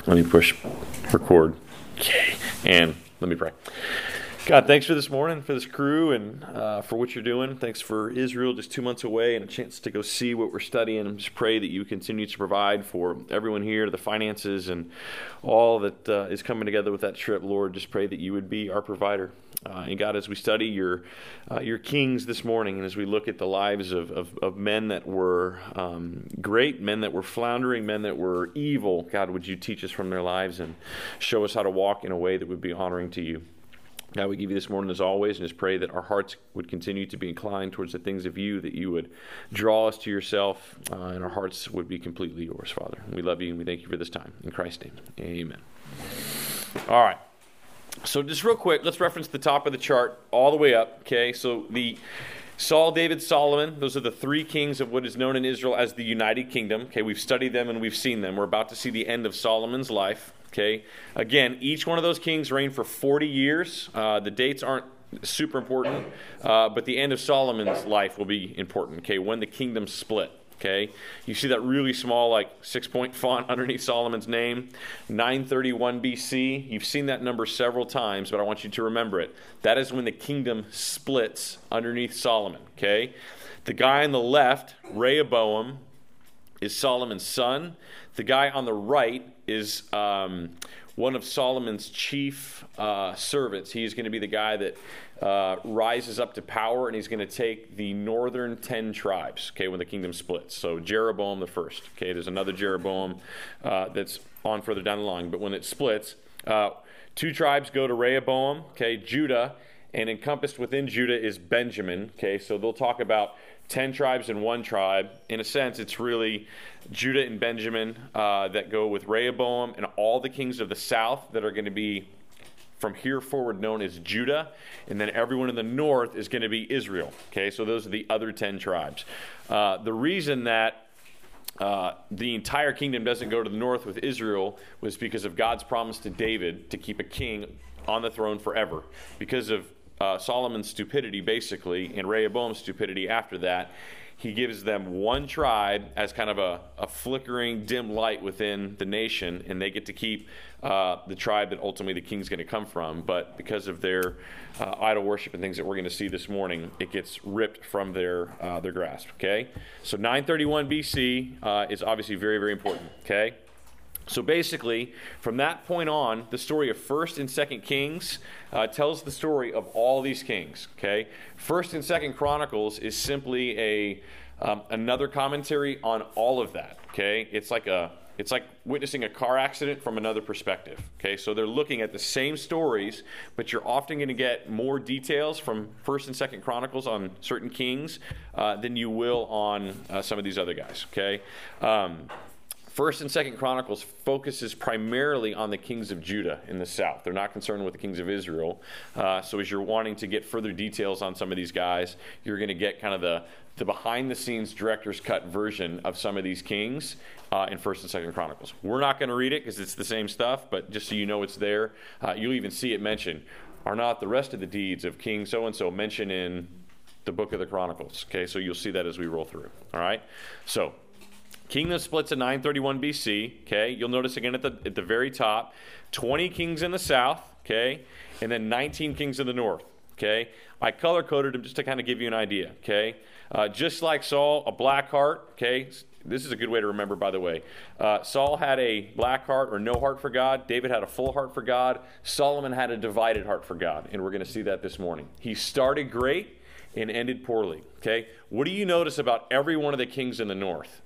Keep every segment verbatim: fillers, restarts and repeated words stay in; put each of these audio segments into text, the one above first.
Let me push record. Okay. And let me pray. God, thanks for this morning, for this crew, and uh, for what you're doing. Thanks for Israel just two months away and a chance to go see what we're studying. And just pray that you continue to provide for everyone here, the finances, and all that uh, is coming together with that trip. Lord, just pray that you would be our provider. Uh, and God, as we study your uh, your kings this morning, and as we look at the lives of, of, of men that were um, great, men that were floundering, men that were evil, God, would you teach us from their lives and show us how to walk in a way that would be honoring to you. God, we give you this morning as always, and just pray that our hearts would continue to be inclined towards the things of you, that you would draw us to yourself, uh, and our hearts would be completely yours, Father. We love you, and we thank you for this time. In Christ's name, amen. All right. So just real quick, let's reference the top of the chart all the way up, okay? So the Saul, David, Solomon, those are the three kings of what is known in Israel as the United Kingdom. Okay, we've studied them and we've seen them. We're about to see the end of Solomon's life. Okay, again, each one of those kings reigned for forty years. Uh, the dates aren't super important, uh, but the end of Solomon's life will be important. Okay, when the kingdom split. Okay, you see that really small, like six-point font underneath Solomon's name, nine thirty-one B C. You've seen that number several times, but I want you to remember it. That is when the kingdom splits underneath Solomon. Okay, the guy on the left, Rehoboam, is Solomon's son. The guy on the right is um, one of Solomon's chief uh, servants. He's going to be the guy that uh, rises up to power, and he's going to take the northern ten tribes, okay, when the kingdom splits. So Jeroboam the first. Okay, there's another Jeroboam uh, that's on further down the line. But when it splits, uh, two tribes go to Rehoboam, okay, Judah, and encompassed within Judah is Benjamin. Okay, so they'll talk about ten tribes and one tribe. In a sense, it's really Judah and Benjamin uh, that go with Rehoboam, and all the kings of the south that are going to be from here forward known as Judah, and then everyone in the north is going to be Israel. Okay, so those are the other ten tribes. Uh, the reason that uh, the entire kingdom doesn't go to the north with Israel was because of God's promise to David to keep a king on the throne forever. Because of Uh, Solomon's stupidity, basically, and Rehoboam's stupidity after that, he gives them one tribe as kind of a, a flickering, dim light within the nation, and they get to keep uh, the tribe that ultimately the king's going to come from. But because of their uh, idol worship and things that we're going to see this morning, it gets ripped from their uh, their grasp. Okay, so nine thirty-one B C uh, is obviously very, very important. Okay. So basically, from that point on, the story of First and Second Kings uh, tells the story of all these kings. Okay, First and Second Chronicles is simply a um, another commentary on all of that. Okay, it's like a it's like witnessing a car accident from another perspective. Okay, so they're looking at the same stories, but you're often going to get more details from First and Second Chronicles on certain kings uh, than you will on uh, some of these other guys. Okay. Um, First and Second Chronicles focuses primarily on the kings of Judah in the south. They're not concerned with the kings of Israel. Uh, so as you're wanting to get further details on some of these guys, you're going to get kind of the, the behind-the-scenes director's cut version of some of these kings uh, in First and Second Chronicles. We're not going to read it because it's the same stuff, but just so you know it's there. Uh, you'll even see it mentioned. Are not the rest of the deeds of King so-and-so mentioned in the book of the Chronicles? Okay, so you'll see that as we roll through. All right? So kingdom splits in nine thirty-one B C, okay? You'll notice again at the at the very top, twenty kings in the south, okay? And then nineteen kings in the north, okay? I color-coded them just to kind of give you an idea, okay? Uh, just like Saul, a black heart, okay? This is a good way to remember, by the way. Uh, Saul had a black heart or no heart for God. David had a full heart for God. Solomon had a divided heart for God, and we're going to see that this morning. He started great and ended poorly, okay? What do you notice about every one of the kings in the north?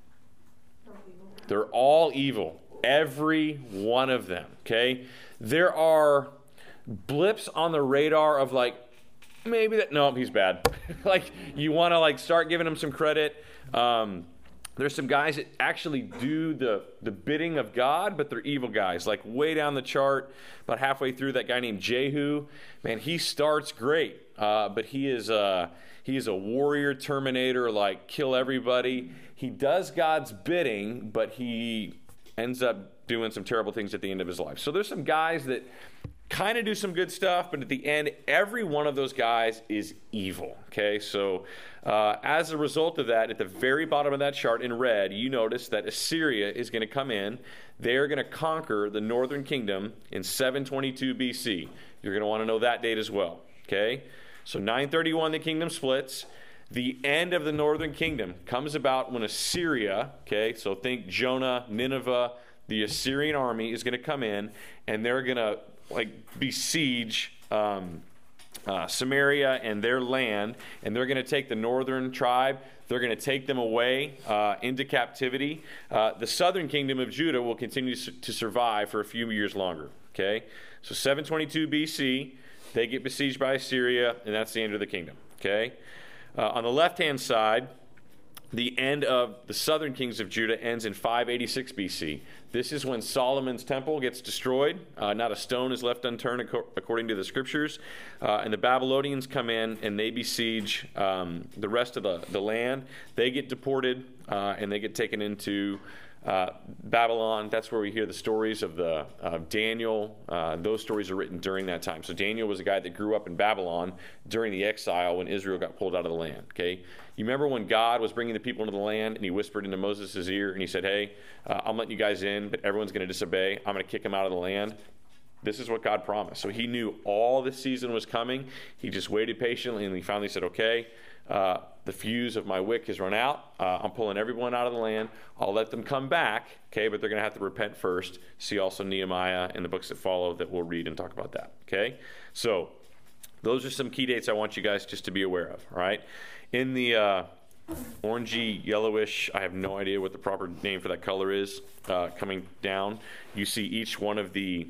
They're all evil. Every one of them, okay? There are blips on the radar of like, maybe that, no, he's bad. Like, you want to like start giving him some credit. Um, there's some guys that actually do the, the bidding of God, but they're evil guys. Like way down the chart, about halfway through, that guy named Jehu, man, he starts great, uh, but he is uh, he is a warrior terminator, like kill everybody. He does God's bidding, but he ends up doing some terrible things at the end of his life. So there's some guys that kind of do some good stuff, but at the end, every one of those guys is evil, okay? So uh, as a result of that, at the very bottom of that chart in red, you notice that Assyria is going to come in. They're going to conquer the northern kingdom in seven twenty-two B C. You're going to want to know that date as well, okay? So nine thirty-one, the kingdom splits. The end of the northern kingdom comes about when Assyria, okay, so think Jonah, Nineveh, the Assyrian army is going to come in, and they're going to like besiege um, uh, Samaria and their land, and they're going to take the northern tribe. They're going to take them away uh, into captivity. Uh, the southern kingdom of Judah will continue to survive for a few years longer, okay? So seven twenty-two B C, they get besieged by Assyria, and that's the end of the kingdom, okay? Uh, on the left-hand side, the end of the southern kings of Judah ends in five eighty-six B C. This is when Solomon's temple gets destroyed. Uh, not a stone is left unturned according to the scriptures. Uh, and the Babylonians come in and they besiege um, the rest of the, the land. They get deported uh, and they get taken into uh, Babylon. That's where we hear the stories of the of Daniel. Uh, those stories are written during that time. So Daniel was a guy that grew up in Babylon during the exile when Israel got pulled out of the land. Okay, you remember when God was bringing the people into the land and he whispered into Moses' ear and he said, hey, uh, I'm letting you guys in, but everyone's going to disobey. I'm going to kick them out of the land. This is what God promised. So he knew all this season was coming. He just waited patiently and he finally said, okay, uh, the fuse of my wick has run out. Uh, I'm pulling everyone out of the land. I'll let them come back, okay, but they're going to have to repent first. See also Nehemiah and the books that follow that we'll read and talk about that, okay? So those are some key dates I want you guys just to be aware of, all right? In the uh, orangey, yellowish, I have no idea what the proper name for that color is, uh, coming down, you see each one of the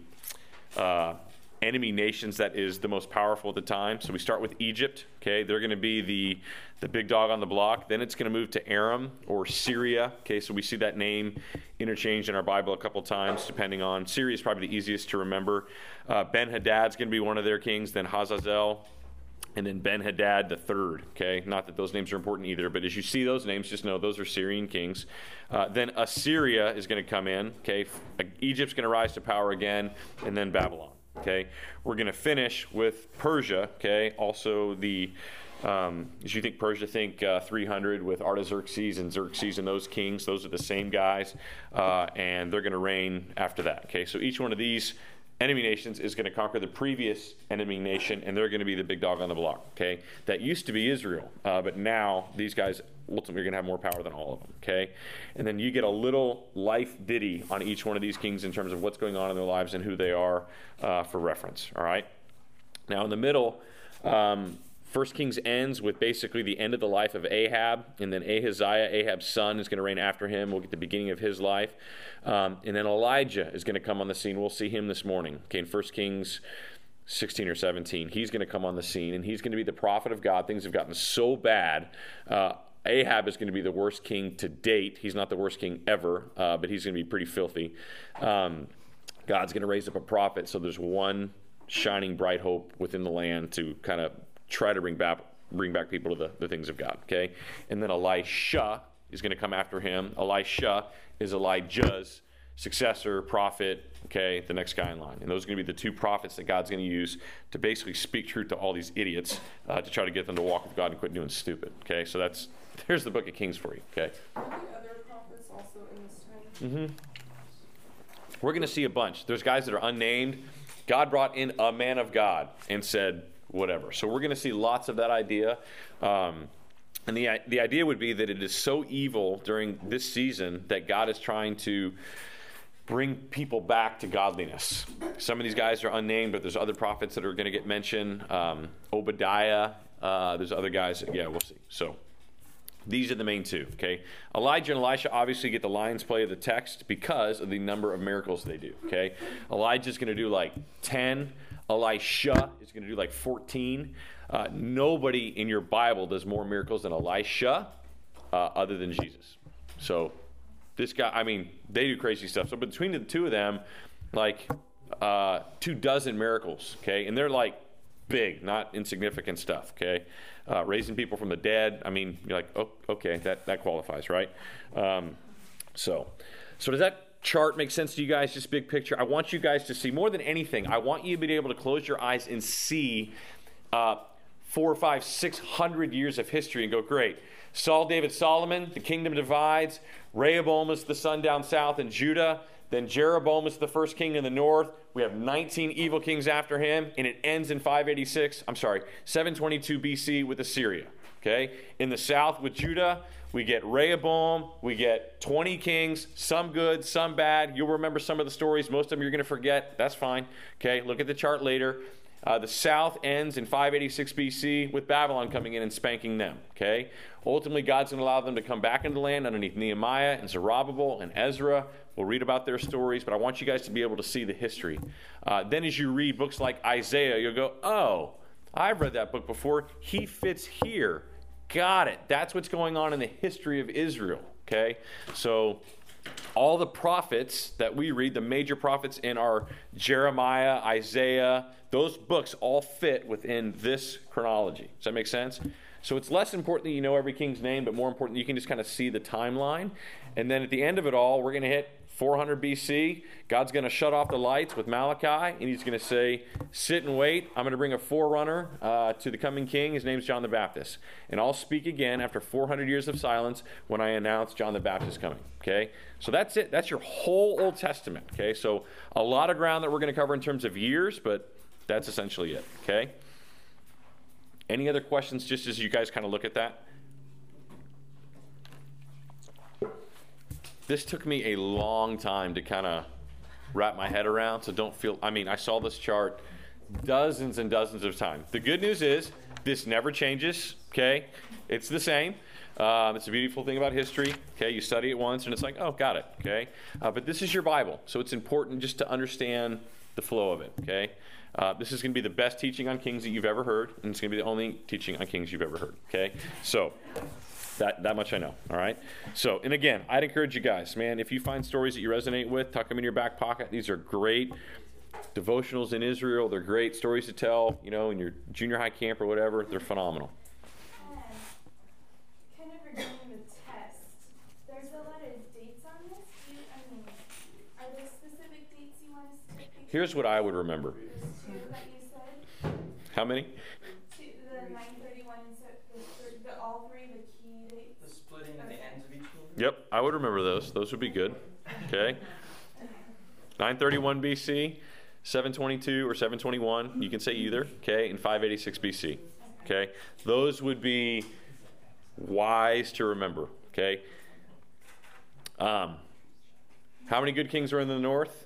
uh, enemy nations that is the most powerful at the time. So we start with Egypt, okay? They're going to be the, the big dog on the block. Then it's going to move to Aram or Syria, okay? So we see that name interchanged in our Bible a couple times, depending on. Syria is probably the easiest to remember. Uh, Ben-Hadad's going to be one of their kings, then Hazazel, and then Ben-Hadad the third, okay? Not that those names are important either, but as you see those names, just know those are Syrian kings. Uh, then Assyria is going to come in, okay? Egypt's going to rise to power again, and then Babylon, okay? We're going to finish with Persia, okay? Also the, um, as you think Persia, think uh, three hundred with Artaxerxes and Xerxes and those kings. Those are the same guys, uh, and they're going to reign after that, okay? So each one of these enemy nations is going to conquer the previous enemy nation, and they're going to be the big dog on the block, okay? That used to be Israel, uh, but now these guys ultimately are going to have more power than all of them, okay? And then you get a little life ditty on each one of these kings in terms of what's going on in their lives and who they are uh, for reference, all right? Now in the middle, um, First Kings ends with basically the end of the life of Ahab, and then Ahaziah, Ahab's son, is going to reign after him. We'll get the beginning of his life. Um, and then Elijah is going to come on the scene. We'll see him this morning, okay, in First Kings sixteen or seventeen. He's going to come on the scene, and he's going to be the prophet of God. Things have gotten so bad. Uh, Ahab is going to be the worst king to date. He's not the worst king ever, uh, but he's going to be pretty filthy. Um, God's going to raise up a prophet, so there's one shining bright hope within the land to kind of try to bring back bring back people to the, the things of God, okay? And then Elisha is going to come after him. Elisha is Elijah's successor, prophet, okay, the next guy in line. And those are going to be the two prophets that God's going to use to basically speak truth to all these idiots uh, to try to get them to walk with God and quit doing stupid, okay? So that's, there's the book of Kings for you, okay? Are the other prophets also in this time? Mm-hmm. We're going to see a bunch. There's guys that are unnamed. God brought in a man of God and said, whatever. So we're going to see lots of that idea. Um, and the the idea would be that it is so evil during this season that God is trying to bring people back to godliness. Some of these guys are unnamed, but there's other prophets that are going to get mentioned. Um, Obadiah, uh, there's other guys. Yeah, we'll see. So these are the main two, okay? Elijah and Elisha obviously get the lion's play of the text because of the number of miracles they do, okay? Elijah's going to do like ten. Elisha is going to do like fourteen. Uh, nobody in your Bible does more miracles than Elisha uh, other than Jesus. So this guy, I mean, they do crazy stuff. So between the two of them, like uh, two dozen miracles, okay? And they're like big, not insignificant stuff, okay? Uh, raising people from the dead. I mean, you're like, oh, okay, that, that qualifies, right? Um, so, so does that chart make sense to you guys, just big picture? I want you guys to see, more than anything, I want you to be able to close your eyes and see uh, four, five, six hundred years of history and go, great. Saul, David, Solomon, the kingdom divides. Rehoboam is the son down south in Judah. Then Jeroboam is the first king in the north. We have nineteen evil kings after him, and it ends in five eighty-six, I'm sorry, seven twenty-two B C with Assyria. Okay? In the south with Judah, we get Rehoboam, we get twenty kings, some good, some bad. You'll remember some of the stories. Most of them you're going to forget. That's fine. Okay? Look at the chart later. Uh, the south ends in five eighty-six B C with Babylon coming in and spanking them. Okay? Ultimately, God's going to allow them to come back into the land underneath Nehemiah and Zerubbabel and Ezra. We'll read about their stories, but I want you guys to be able to see the history. Uh, then as you read books like Isaiah, you'll go, oh, I've read that book before. He fits here. Got it. That's what's going on in the history of Israel. Okay? So all the prophets that we read, the major prophets in our Jeremiah, Isaiah, those books all fit within this chronology. Does that make sense? So it's less important that you know every king's name, but more important you can just kind of see the timeline. And then at the end of it all, we're going to hit four hundred B C. God's going to shut off the lights with Malachi, and he's going to say, sit and wait. I'm going to bring a forerunner uh, to the coming king. His name's John the Baptist. And I'll speak again after four hundred years of silence when I announce John the Baptist coming. Okay? So that's it. That's your whole Old Testament. Okay? So a lot of ground that we're going to cover in terms of years, but that's essentially it. Okay? Any other questions just as you guys kind of look at that? This took me a long time to kind of wrap my head around, so don't feel, I mean, I saw this chart dozens and dozens of times. The good news is this never changes, okay? It's the same. Um, it's a beautiful thing about history, okay? You study it once and it's like, oh, got it, okay? Uh, but this is your Bible, so it's important just to understand the flow of it, okay? Uh, this is going to be the best teaching on kings that you've ever heard, and it's going to be the only teaching on kings you've ever heard, okay? So that that much I know, all right? So, and again, I'd encourage you guys, man, if you find stories that you resonate with, tuck them in your back pocket. These are great devotionals in Israel. They're great stories to tell, you know, in your junior high camp or whatever. They're phenomenal. And kind of regarding the test, there's a lot of dates on this. Do you, I mean, are there specific dates you want us to pick? Here's what I would remember. There's two that you said. How many? Two, the nine thirty-one and so the, the all three, the key dates. The splitting and the ends of each one? Yep, I would remember those. Those would be good. Okay. nine thirty-one B C, seven twenty-two or seven twenty-one. You can say either. Okay, and five eighty-six B C. Okay, those would be wise to remember. Okay. Um, how many good kings are in the north?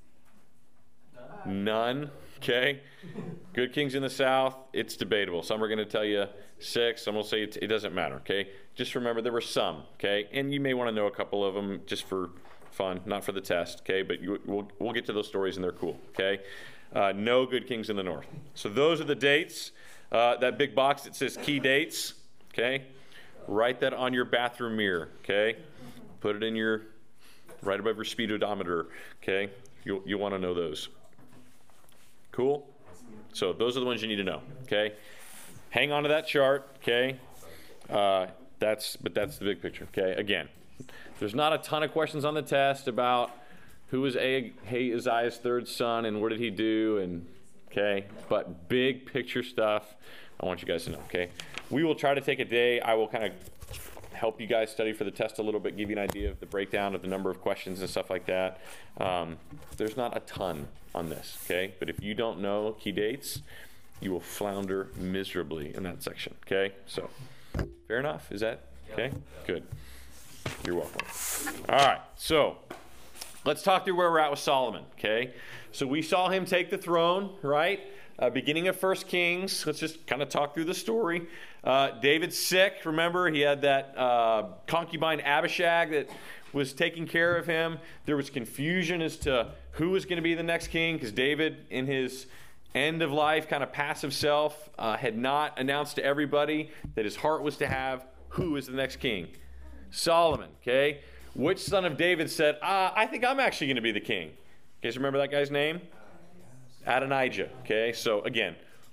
None. Okay. Good kings in the south, it's debatable. Some are going to tell you six. Some will say it, it doesn't matter. Okay. Just remember there were some. Okay. And you may want to know a couple of them just for fun, not for the test. Okay. But you, we'll, we'll get to those stories and they're cool. Okay. Uh, no good kings in the north. So those are the dates. Uh, that big box that says key dates. Okay. Write that on your bathroom mirror. Okay. Put it in your, right above your speedometer. Okay. You'll, you'll want to know those. Cool? So those are the ones you need to know, okay? Hang on to that chart, okay? Uh, that's, but that's the big picture, okay? Again, there's not a ton of questions on the test about who was Ahaziah's third son and what did he do, and okay? But big picture stuff, I want you guys to know, okay? We will try to take a day. I will kind of help you guys study for the test a little bit, give you an idea of the breakdown of the number of questions and stuff like that. Um, there's not a ton on this, okay? But if you don't know key dates, you will flounder miserably in that section, okay? So, fair enough? Is that okay? Good. You're welcome. All right, so let's talk through where we're at with Solomon, okay? So we saw him take the throne, right? Uh, beginning of First Kings. Let's just kind of talk through the story. Uh, David's sick. Remember, he had that uh, concubine Abishag that was taking care of him. There was confusion as to who was going to be the next king because David, in his end of life, kind of passive self, uh, had not announced to everybody that his heart was to have who is the next king. Solomon, okay? Which son of David said, uh, I think I'm actually going to be the king? You guys remember that guy's name? Adonijah, okay? So again,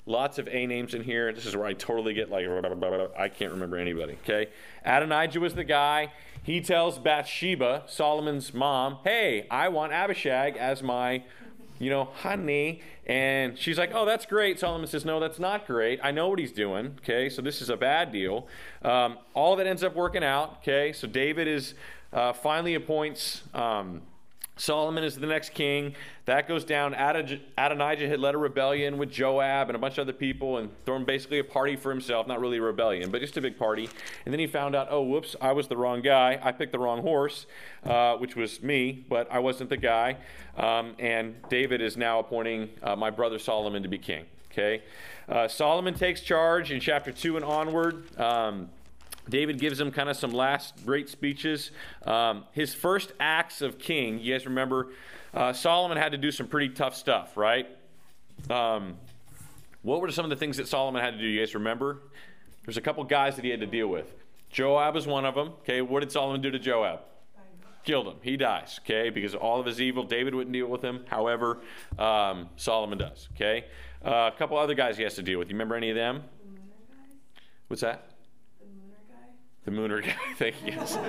Lots of A names in here. This is where I totally get like, I can't remember anybody, okay? Adonijah was the guy. He tells Bathsheba, Solomon's mom, hey, I want Abishag as my, you know, honey. And she's like, oh, that's great. Solomon says, no, that's not great. I know what he's doing, okay? So this is a bad deal. Um, all of it ends up working out, okay? So David is uh, finally appoints um, Solomon as the next king. That goes down. Adonijah, Adonijah had led a rebellion with Joab and a bunch of other people and thrown basically a party for himself. Not really a rebellion, but just a big party. And then he found out, oh, whoops, I was the wrong guy. I picked the wrong horse, uh, which was me, but I wasn't the guy. Um, and David is now appointing uh, my brother Solomon to be king. Okay, uh, Solomon takes charge in chapter two and onward. Um, David gives him kind of some last great speeches. Um, his first acts of king, you guys remember, uh, Solomon had to do some pretty tough stuff, right? Um, what were some of the things that Solomon had to do? You guys remember? There's a couple guys that he had to deal with. Joab was one of them. Okay, what did Solomon do to Joab? Killed him. He dies, okay, because of all of his evil. David wouldn't deal with him. However, um, Solomon does, okay? Uh, a couple other guys he has to deal with. You remember any of them? What's that? The Mooner guy, thank you.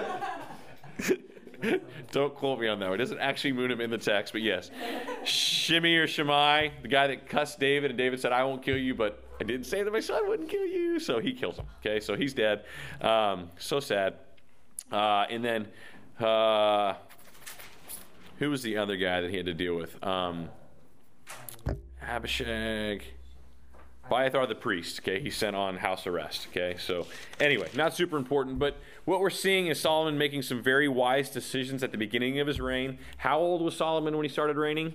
Yes. Don't quote me on that one. It doesn't actually moon him in the text, but yes. Shimei or Shammai, the guy that cussed David, and David said, I won't kill you, but I didn't say that my son wouldn't kill you. So he kills him. Okay, so he's dead. Um, so sad. Uh, and then, uh, who was the other guy that he had to deal with? Um, Abishag. Abiathar the priest, okay, he's sent on house arrest, okay, so anyway, not super important, but what we're seeing is Solomon making some very wise decisions at the beginning of his reign. How old was Solomon when he started reigning?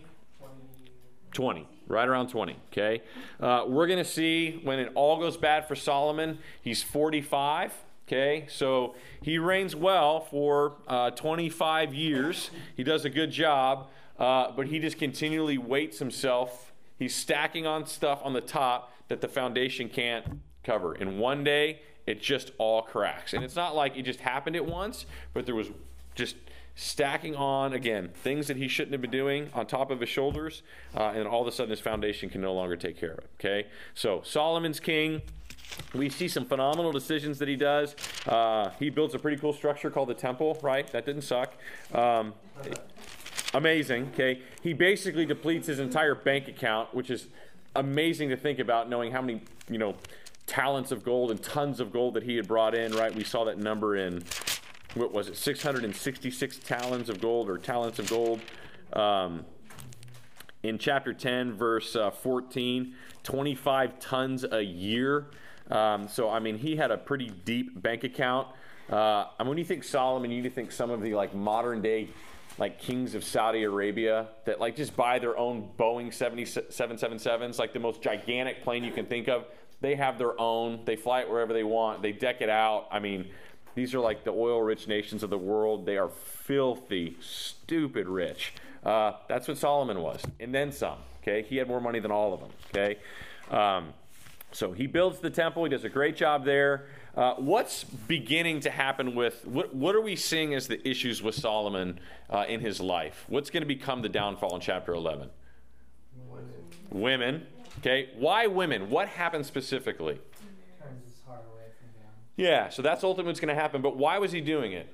twenty, right around twenty, okay. Uh, we're going to see when it all goes bad for Solomon, he's forty-five, okay, so he reigns well for uh, twenty-five years. He does a good job, uh, but he just continually weights himself. He's stacking on stuff on the top that the foundation can't cover. And one day, it just all cracks. And it's not like it just happened at once, but there was just stacking on, again, things that he shouldn't have been doing on top of his shoulders, uh, and all of a sudden his foundation can no longer take care of it. Okay? So, Solomon's king. We see some phenomenal decisions that he does. Uh, he builds a pretty cool structure called the temple, right? That didn't suck. Um, amazing, okay? He basically depletes his entire bank account, which is amazing to think about, knowing how many, you know, talents of gold and tons of gold that he had brought in, right? We saw that number in, what was it, six hundred sixty-six talents of gold or talents of gold. Um, in chapter ten, verse uh, fourteen, twenty-five tons a year. Um, so, I mean, he had a pretty deep bank account. Uh, and when you think Solomon, you need to think some of the, like, modern day, like, kings of Saudi Arabia that, like, just buy their own Boeing seven seventy-sevens, like the most gigantic plane you can think of. They have their own. They fly it wherever they want. They deck it out. I mean, these are like the oil-rich nations of the world. They are filthy, stupid rich. Uh, that's what Solomon was, and then some. Okay, he had more money than all of them. Okay, um, so he builds the temple. He does a great job there. Uh, what's beginning to happen with, what, what are we seeing as the issues with Solomon uh, in his life? What's going to become the downfall in chapter eleven? Women. Women. Okay. Why women? What happened specifically? Turns his heart away from them. Yeah, so that's ultimately what's going to happen. But why was he doing it?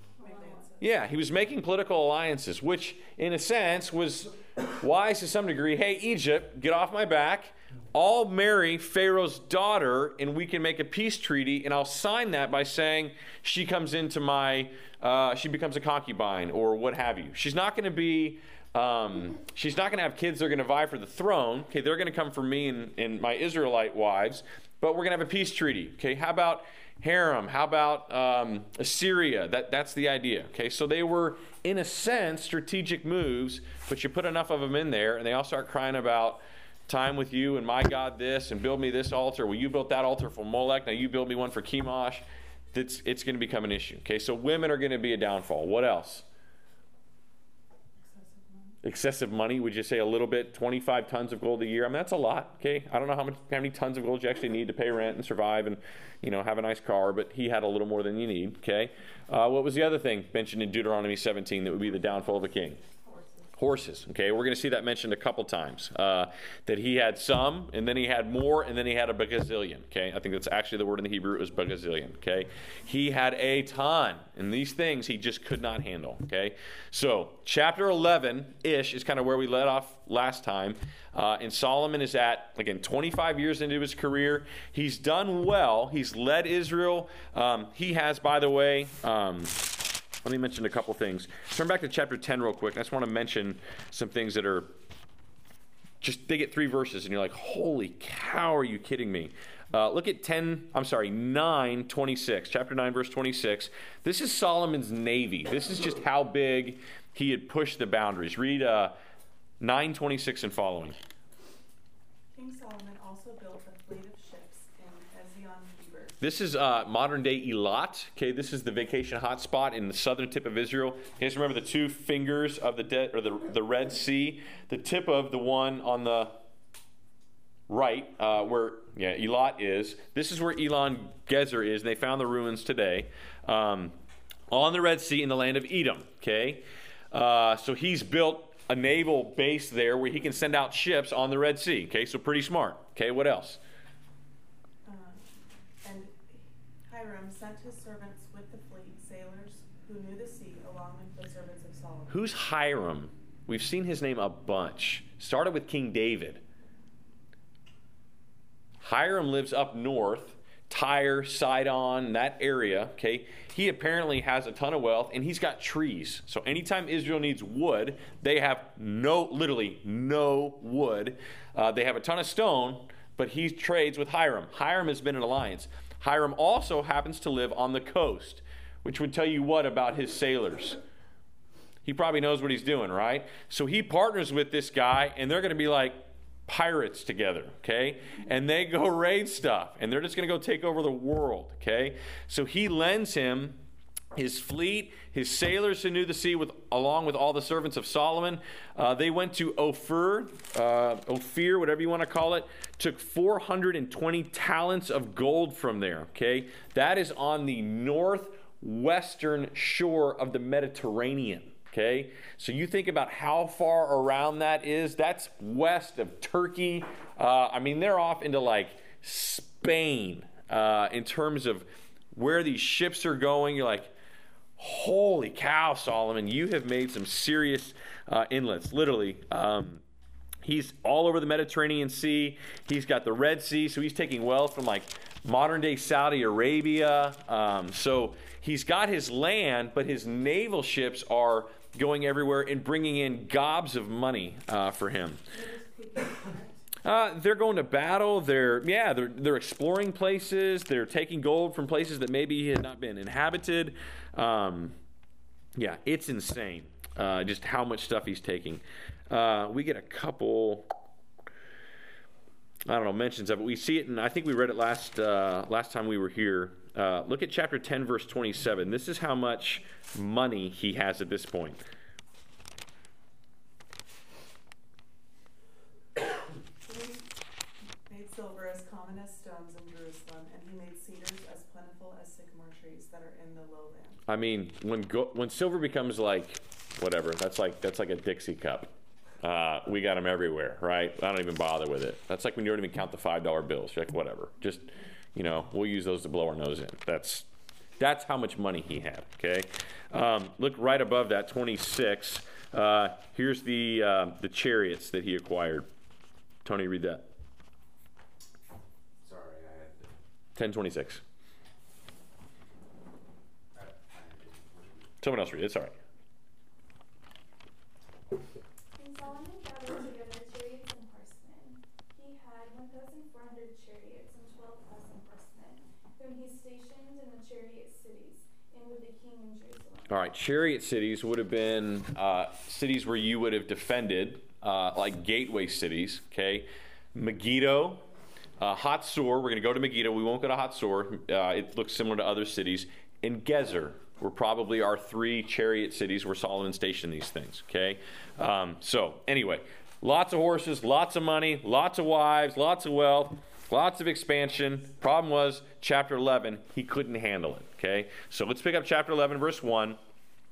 Yeah, he was making political alliances, which in a sense was wise to some degree. Hey, Egypt, get off my back. I'll marry Pharaoh's daughter, and we can make a peace treaty, and I'll sign that by saying she comes into my, uh, she becomes a concubine, or what have you. She's not going to be, um, she's not going to have kids that are going to vie for the throne. Okay, they're going to come from me and, and my Israelite wives, but we're going to have a peace treaty. Okay, how about Haram? How about um, Assyria? That, that's the idea. Okay, so they were, in a sense, strategic moves, but you put enough of them in there, and they all start crying about time with you and my God this, and build me this altar. Well, you built that altar for Molech. Now you build me one for Chemosh. It's, it's going to become an issue. Okay, so women are going to be a downfall. What else? Excessive money. Excessive money. Would you say a little bit? twenty-five tons of gold a year. I mean, that's a lot. Okay, I don't know how much, how many tons of gold you actually need to pay rent and survive and, you know, have a nice car. But he had a little more than you need. Okay. Uh, what was the other thing mentioned in Deuteronomy seventeen that would be the downfall of a king? Horses. horses. Okay, we're going to see that mentioned a couple times. Uh, that he had some, and then he had more, and then he had a bagazillion. Okay, I think that's actually the word in the Hebrew is bagazillion. Okay, he had a ton, and these things he just could not handle. Okay, so chapter eleven ish is kind of where we let off last time. Uh, and Solomon is at, again, twenty-five years into his career. He's done well. He's led Israel. Um, he has, by the way. Um, Let me mention a couple things. Turn back to chapter ten real quick. I just want to mention some things that are just, they get three verses, and you're like, holy cow, are you kidding me? Uh, look at ten, I'm sorry, nine twenty-six. Chapter nine, verse twenty-six. This is Solomon's navy. This is just how big he had pushed the boundaries. Read uh, nine twenty-six and following. King Solomon also built a fleet of ships in Ezion-Geber. This is uh, modern-day Eilat. Okay, this is the vacation hotspot in the southern tip of Israel. You guys remember the two fingers of the de- or the the Red Sea? The tip of the one on the right, uh, where yeah Eilat is. This is where Elon Gezer is, and they found the ruins today um, on the Red Sea in the land of Edom. Okay, uh, so he's built a naval base there where he can send out ships on the Red Sea. Okay, so pretty smart. Okay, what else? Um, and Hiram sent his servants with the fleet, sailors who knew the sea, along with the servants of Solomon. Who's Hiram? We've seen his name a bunch. Started with King David. Hiram lives up north, Tyre, Sidon, that area. Okay, he apparently has a ton of wealth, and he's got trees. So anytime Israel needs wood, they have no, literally no wood. Uh, they have a ton of stone, but he trades with Hiram. Hiram has been an alliance. Hiram also happens to live on the coast, which would tell you what about his sailors? He probably knows what he's doing, right? So he partners with this guy, and they're going to be like pirates together, okay? And they go raid stuff, and they're just going to go take over the world, okay? So he lends him his fleet, his sailors who knew the sea, with along with all the servants of Solomon. Uh, they went to Ophir, uh, Ophir, whatever you want to call it, took four hundred twenty talents of gold from there, okay? That is on the northwestern shore of the Mediterranean. Okay, so you think about how far around that is. That's west of Turkey. Uh, I mean, they're off into like Spain uh, in terms of where these ships are going. You're like, holy cow, Solomon, you have made some serious uh, inlets, literally. Um, he's all over the Mediterranean Sea. He's got the Red Sea, so he's taking wealth from like modern-day Saudi Arabia. Um, so he's got his land, but his naval ships are going everywhere and bringing in gobs of money uh, for him. Uh, they're going to battle. They're yeah. They're they're exploring places. They're taking gold from places that maybe had not been inhabited. Um, yeah, it's insane. Uh, just how much stuff he's taking. Uh, we get a couple. I don't know, mentions of it. We see it, and I think we read it last uh, last time we were here. Uh, look at chapter ten, verse twenty-seven. This is how much money he has at this point. He made silver as common as stones in Jerusalem, and he made cedars as plentiful as sycamore trees that are in the lowland. I mean, when go- when silver becomes like whatever, that's like that's like a Dixie cup. Uh, we got them everywhere, right? I don't even bother with it. That's like when you don't even count the five dollar bills. You're like, whatever. Just, you know, we'll use those to blow our nose in. That's that's how much money he had, okay? Um, look right above that, twenty-six. Uh, here's the uh, the chariots that he acquired. Tony, read that. Sorry, I had to. ten twenty-six. I, I Someone else read it. It's all right. King Solomon gathered together chariots and horsemen. He had one thousand four hundred chariots and twelve thousand horsemen, whom he stationed in the chariot cities, and with the king in Jerusalem. All right, chariot cities would have been uh, cities where you would have defended, uh, like gateway cities, okay? Megiddo, uh, Hatzor, we're going to go to Megiddo. We won't go to Hatzor. Uh, it looks similar to other cities. And Gezer were probably our three chariot cities where Solomon stationed these things, okay? Um, so, anyway, lots of horses, lots of money, lots of wives, lots of wealth, lots of expansion. Problem was, chapter eleven, he couldn't handle it, okay? So let's pick up chapter eleven, verse one.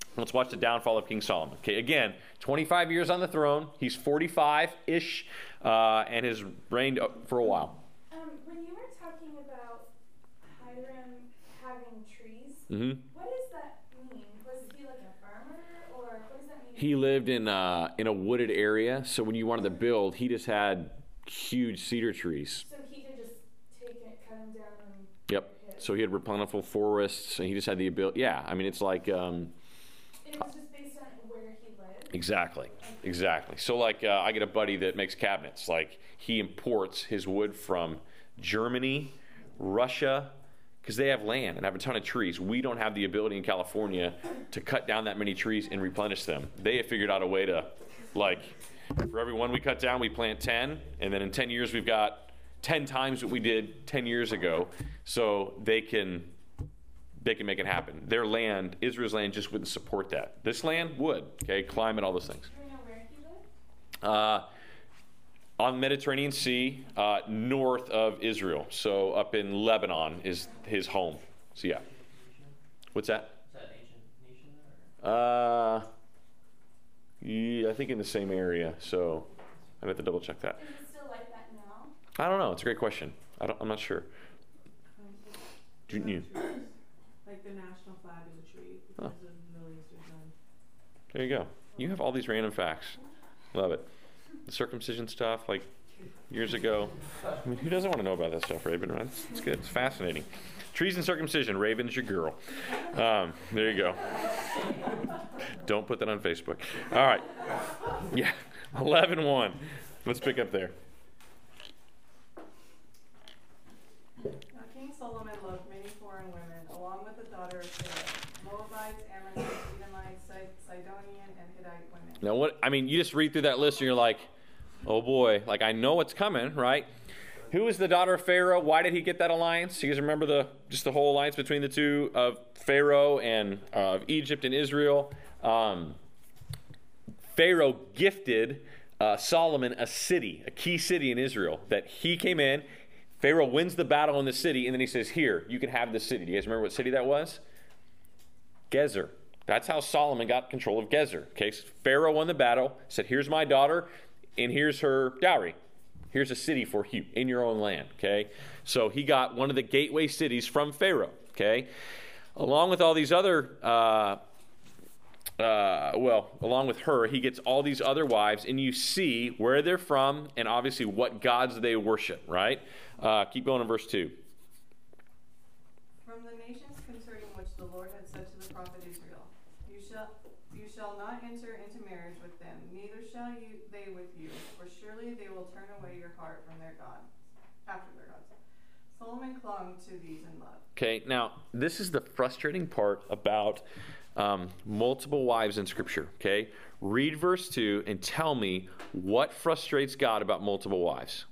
Let's watch the downfall of King Solomon. Okay, again, twenty-five years on the throne. He's forty-five-ish uh, and has reigned for a while. Um, when you were talking about Hiram having trees, Mm-hmm. what does that mean? Was he like a farmer, or what does that mean? He lived in uh, in a wooded area, so when you wanted to build, he just had huge cedar trees. So he could just take it, cut them down, and Yep. So he had plentiful forests, and he just had the ability. Yeah, I mean, it's like um, it was just based on where he lived. exactly, exactly. So like, uh, I get a buddy that makes cabinets. Like, he imports his wood from Germany, Russia, because they have land and have a ton of trees. We don't have the ability in California to cut down that many trees and replenish them. They have figured out a way to, like, for every one we cut down, we plant ten, and then in ten years we've got ten times what we did ten years ago, so they can they can make it happen. Their land, Israel's land, just wouldn't support that. This land would, okay, climate, all those things. Do you know where he lived? Uh, on the Mediterranean Sea, uh, north of Israel, so up in Lebanon is his home. So yeah, what's that? Is that an ancient nation? Uh, yeah, I think in the same area. So I have to double check that. Is it still like that now? I don't know. It's a great question. I don't, I'm not sure. Do you- Like the national flag is a tree because of the Middle Eastern sun. There you go. You have all these random facts. Love it. The circumcision stuff, like years ago. I mean, who doesn't want to know about that stuff, Raven? Right? It's, it's good. It's fascinating. Trees and circumcision. Raven's your girl. Um, there you go. Don't put that on Facebook. All right. Yeah. eleven one. Let's pick up there. Now King Solomon loved many foreign women, along with the daughter of Pharaoh, Moabites, Ammonites, Edomites, Sid- Sidonian, and Hittite women. Now, what, I mean, you just read through that list and you're like, oh boy, like I know what's coming, right? Who is the daughter of Pharaoh? Why did he get that alliance? You guys remember the just the whole alliance between the two of Pharaoh and uh, of Egypt and Israel? Um, Pharaoh gifted uh, Solomon a city, a key city in Israel that he came in. Pharaoh wins the battle in the city, and then he says, here, you can have the city. Do you guys remember what city that was? Gezer. That's how Solomon got control of Gezer. Okay, so Pharaoh won the battle, said, here's my daughter, and here's her dowry. Here's a city for you in your own land. Okay, so he got one of the gateway cities from Pharaoh. Okay, along with all these other, uh, uh, well, along with her, he gets all these other wives, and you see where they're from and obviously what gods they worship, right? Uh, keep going in verse two. From the nations concerning which the Lord had said to the prophet Israel, You shall you shall not enter into marriage with them, neither shall you they with you, for surely they will turn away your heart from their God, after their gods. Solomon clung to these in love. Okay, now this is the frustrating part about um, multiple wives in Scripture. Okay, read verse two and tell me what frustrates God about multiple wives.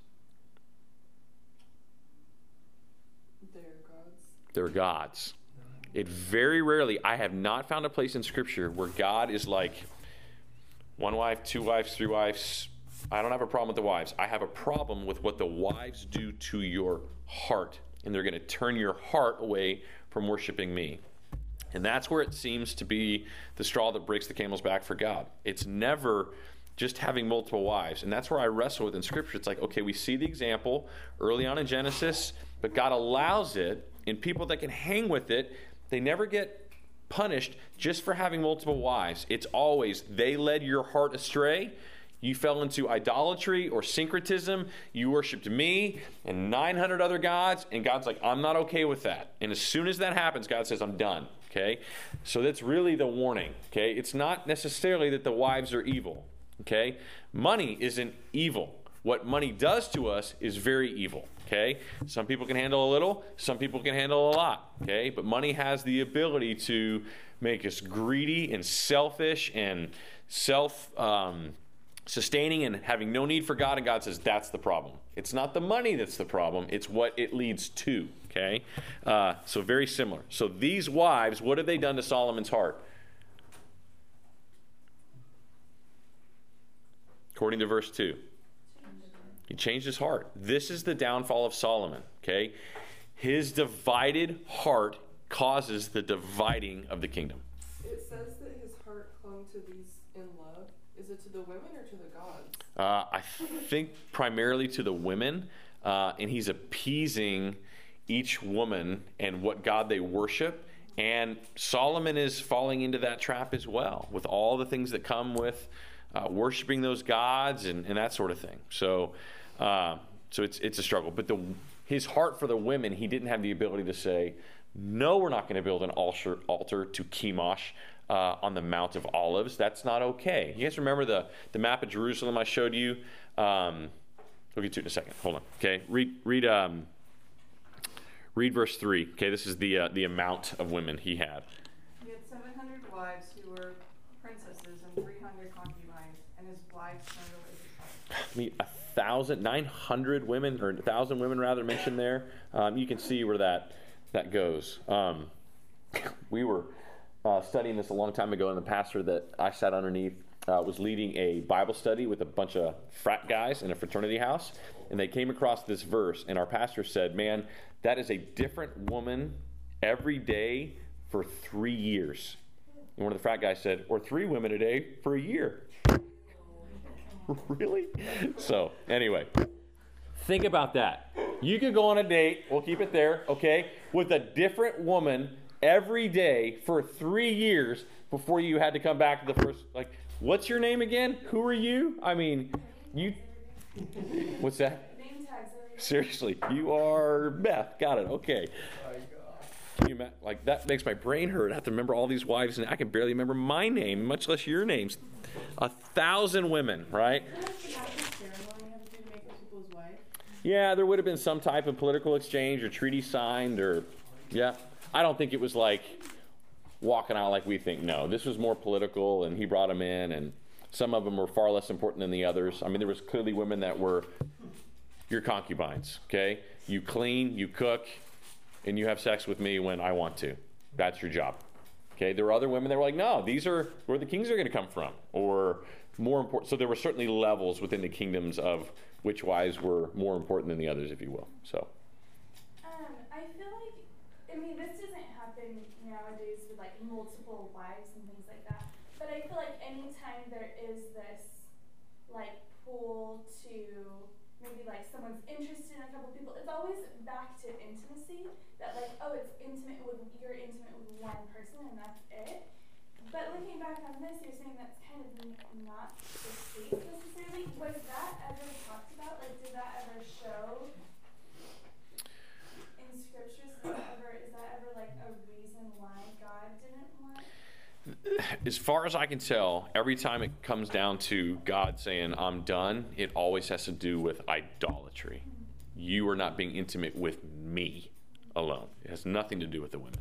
Their gods. They're gods. It very rarely, I have not found a place in Scripture where God is like one wife, two wives, three wives. I don't have a problem with the wives. I have a problem with what the wives do to your heart. And they're going to turn your heart away from worshiping me. And that's where it seems to be the straw that breaks the camel's back for God. It's never just having multiple wives. And that's where I wrestle with in Scripture. It's like, okay, we see the example early on in Genesis, but God allows it, and people that can hang with it, they never get punished just for having multiple wives. It's always, they led your heart astray. You fell into idolatry or syncretism. You worshiped me and nine hundred other gods. And God's like, I'm not okay with that. And as soon as that happens, God says, I'm done. Okay? So that's really the warning. Okay? It's not necessarily that the wives are evil. Okay? Money isn't evil. What money does to us is very evil. Okay? Some people can handle a little. Some people can handle a lot. Okay? But money has the ability to make us greedy and selfish and self... Um, sustaining and having no need for God, and God says that's the problem. It's not the money that's the problem, it's what it leads to, okay? Uh, so very similar. So these wives, what have they done to Solomon's heart? According to verse two. He changed his heart. This is the downfall of Solomon, okay? His divided heart causes the dividing of the kingdom. It says that his To the women or to the gods? Uh, I think primarily to the women, uh, and he's appeasing each woman and what God they worship. And Solomon is falling into that trap as well, with all the things that come with uh, worshiping those gods and, and that sort of thing. So, uh, so it's it's a struggle. But the his heart for the women, he didn't have the ability to say, no, we're not going to build an altar, altar to Chemosh uh, on the Mount of Olives. That's not okay. You guys remember the, the map of Jerusalem I showed you? Um, we'll get to it in a second. Hold on. Okay, read read. Um, Read verse three. Okay, this is the uh, the amount of women he had. He had seven hundred wives who were princesses and three hundred concubines, and his wives turned away his heart. I mean, a thousand, nine hundred women, or a thousand women rather, mentioned there. Um, you can see where that that goes. Um, we were uh, studying this a long time ago, and the pastor that I sat underneath uh, was leading a Bible study with a bunch of frat guys in a fraternity house, and they came across this verse, and our pastor said, man, that is a different woman every day for three years. And one of the frat guys said, or three women a day for a year. Really? So, anyway, think about that. You could go on a date, we'll keep it there, okay, with a different woman every day for three years before you had to come back to the first, like, what's your name again? Who are you? I mean, you, what's that? Seriously, you are Beth. Got it. Okay. Can you imagine? Like, that makes my brain hurt. I have to remember all these wives, and I can barely remember my name, much less your names. A thousand women, right? Yeah, there would have been some type of political exchange or treaty signed, or yeah. I don't think it was like walking out like we think. No, this was more political, and he brought them in, and some of them were far less important than the others. I mean, there was clearly women that were your concubines, okay? You clean, you cook, and you have sex with me when I want to. That's your job, okay? There were other women that were like, no, these are where the kings are going to come from, or more important. So there were certainly levels within the kingdoms of which wives were more important than the others, if you will. So. Um, I feel like, I mean, this doesn't happen nowadays with like multiple wives and things like that, but I feel like anytime there is this like pull to maybe like someone's interested in a couple people, it's always back to intimacy, that like, oh, it's intimate with, you're intimate with one person and that's it. But looking back on this, you're saying that's kind of not the case necessarily. Was that ever talked about? Like, did that ever show in scriptures? Is that ever, is that ever like a reason why God didn't want? As far as I can tell, every time it comes down to God saying, I'm done, it always has to do with idolatry. You are not being intimate with me alone. It has nothing to do with the women.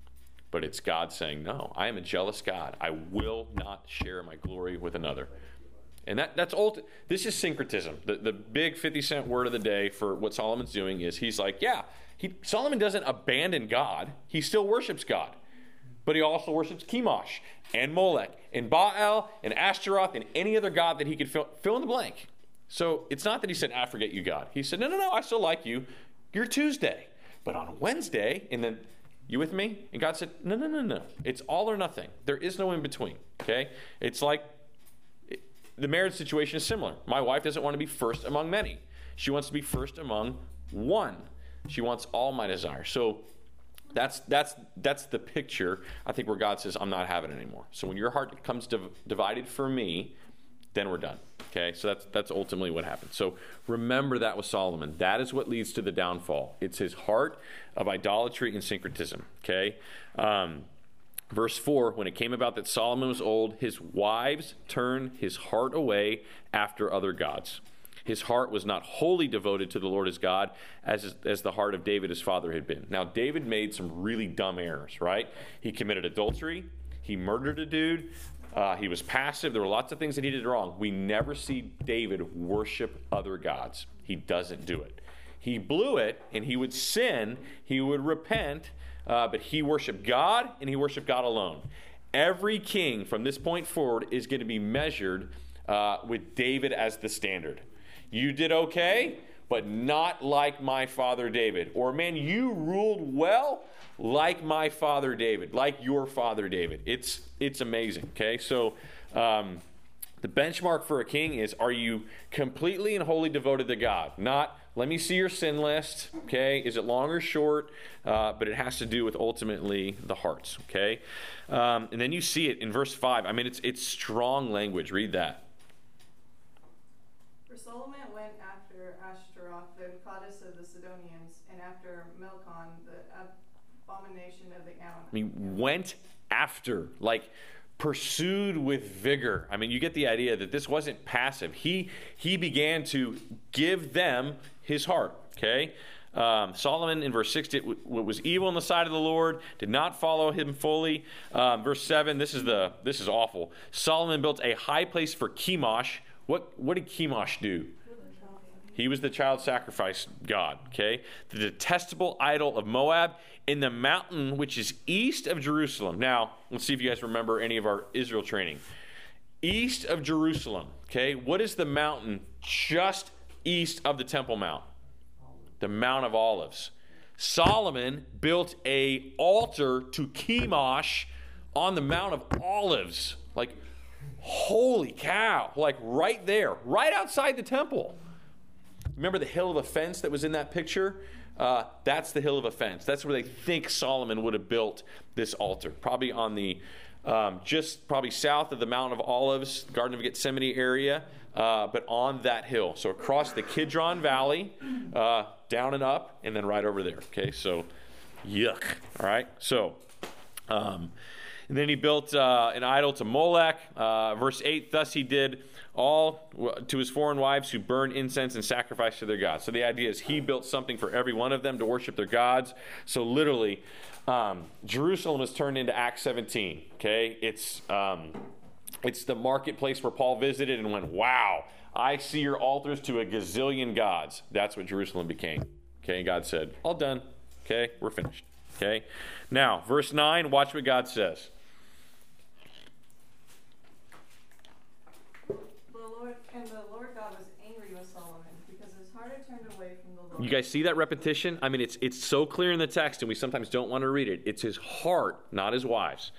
But it's God saying, no, I am a jealous God. I will not share my glory with another. And that, that's ulti- this is syncretism. The, the big fifty cent word of the day for what Solomon's doing is he's like, yeah, he, Solomon doesn't abandon God. He still worships God. But he also worships Chemosh and Molech and Baal and Ashtaroth and any other god that he could fill, fill in the blank. So it's not that he said, I forget you, God. He said, no, no, no, I still like you. You're Tuesday. But on Wednesday, and then, you with me? And God said, no, no, no, no. It's all or nothing. There is no in between, okay? It's like it, the marriage situation is similar. My wife doesn't want to be first among many. She wants to be first among one. She wants all my desire. So That's that's that's the picture, I think, where God says, I'm not having it anymore. So when your heart comes div- divided for me, then we're done. Okay, so that's that's ultimately what happens. So remember that with Solomon. That is what leads to the downfall. It's his heart of idolatry and syncretism. Okay, um, verse four, when it came about that Solomon was old, his wives turned his heart away after other gods. His heart was not wholly devoted to the Lord his God as, as the heart of David his father had been. Now, David made some really dumb errors, right? He committed adultery. He murdered a dude. Uh, he was passive. There were lots of things that he did wrong. We never see David worship other gods. He doesn't do it. He blew it, and he would sin. He would repent, uh, but he worshiped God, and he worshiped God alone. Every king from this point forward is going to be measured uh, with David as the standard. You did okay, but not like my father David. Or, man, you ruled well like my father David, like your father David. It's it's amazing, okay? So um, The benchmark for a king is, are you completely and wholly devoted to God? Not, let me see your sin list, okay? Is it long or short? Uh, but it has to do with ultimately the hearts, okay? Um, and then you see it in verse five. I mean, it's it's strong language. Read that. For Solomon went after Ashtaroth, the goddess of the Sidonians, and after Milcom, the abomination of the Ammonites. I mean, went after, like pursued with vigor. I mean, you get the idea that this wasn't passive. He he began to give them his heart, okay? Um, Solomon in verse six did what was evil in the sight of the Lord, did not follow him fully. Um, verse seven, this is the this is awful. Solomon built a high place for Chemosh. What what did Chemosh do? He was the child sacrifice god, okay? The detestable idol of Moab in the mountain which is east of Jerusalem. Now, let's see if you guys remember any of our Israel training. East of Jerusalem, okay? What is the mountain just east of the Temple Mount? The Mount of Olives. Solomon built a altar to Chemosh on the Mount of Olives. Like, holy cow. Like, right there. Right outside the temple. Remember the hill of offense that was in that picture? Uh, that's the hill of offense. That's where they think Solomon would have built this altar. Probably on the, um, just probably south of the Mount of Olives, Garden of Gethsemane area, uh, but on that hill. So across the Kidron Valley, uh, down and up, and then right over there. Okay, so yuck. All right, so... Um, and then he built uh, an idol to Molech. Uh, verse eight, thus he did all to his foreign wives who burned incense and sacrificed to their gods. So the idea is he built something for every one of them to worship their gods. So literally, um, Jerusalem was turned into Acts seventeen. Okay, it's um, it's the marketplace where Paul visited and went, wow, I see your altars to a gazillion gods. That's what Jerusalem became. Okay, and God said, all done. Okay, we're finished. Okay, now verse nine, watch what God says. And the Lord God was angry with Solomon because his heart had turned away from the Lord. You guys see that repetition? I mean, it's it's so clear in the text, and we sometimes don't want to read it. It's his heart, not his wives.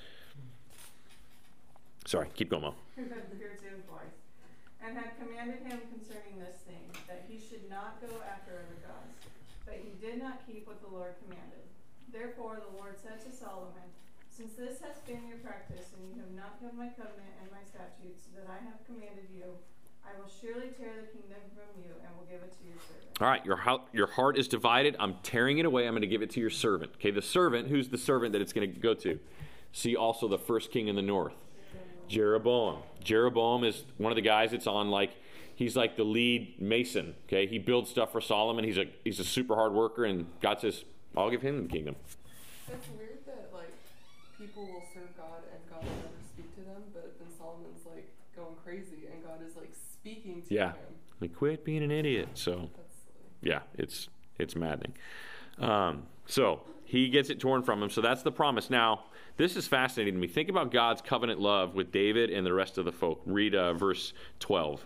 Sorry, keep going, Mom. Who had heard his voice, and had commanded him concerning this thing, that he should not go after other gods. But he did not keep what the Lord commanded. Therefore the Lord said to Solomon, since this has been your practice, and you have not kept my covenant and my statutes that I have commanded you, I will surely tear the kingdom from you and will give it to your servant. All right, your heart, your heart is divided. I'm tearing it away. I'm going to give it to your servant. Okay, the servant, who's the servant that it's going to go to? See also the first king in the north, Jeroboam. Jeroboam is one of the guys that's on, like, he's like the lead mason. Okay, he builds stuff for Solomon. He's a he's a super hard worker, and God says, I'll give him the kingdom. It's weird that, like, people will serve God and God will never speak to them, but then Solomon's, like, going crazy and God is, like, speaking to yeah. him. Like, quit being an idiot. So, That's silly. yeah, it's it's maddening. Um, so, he gets it torn from him. So, that's the promise. Now, this is fascinating to me. Think about God's covenant love with David and the rest of the folk. Read uh, verse twelve.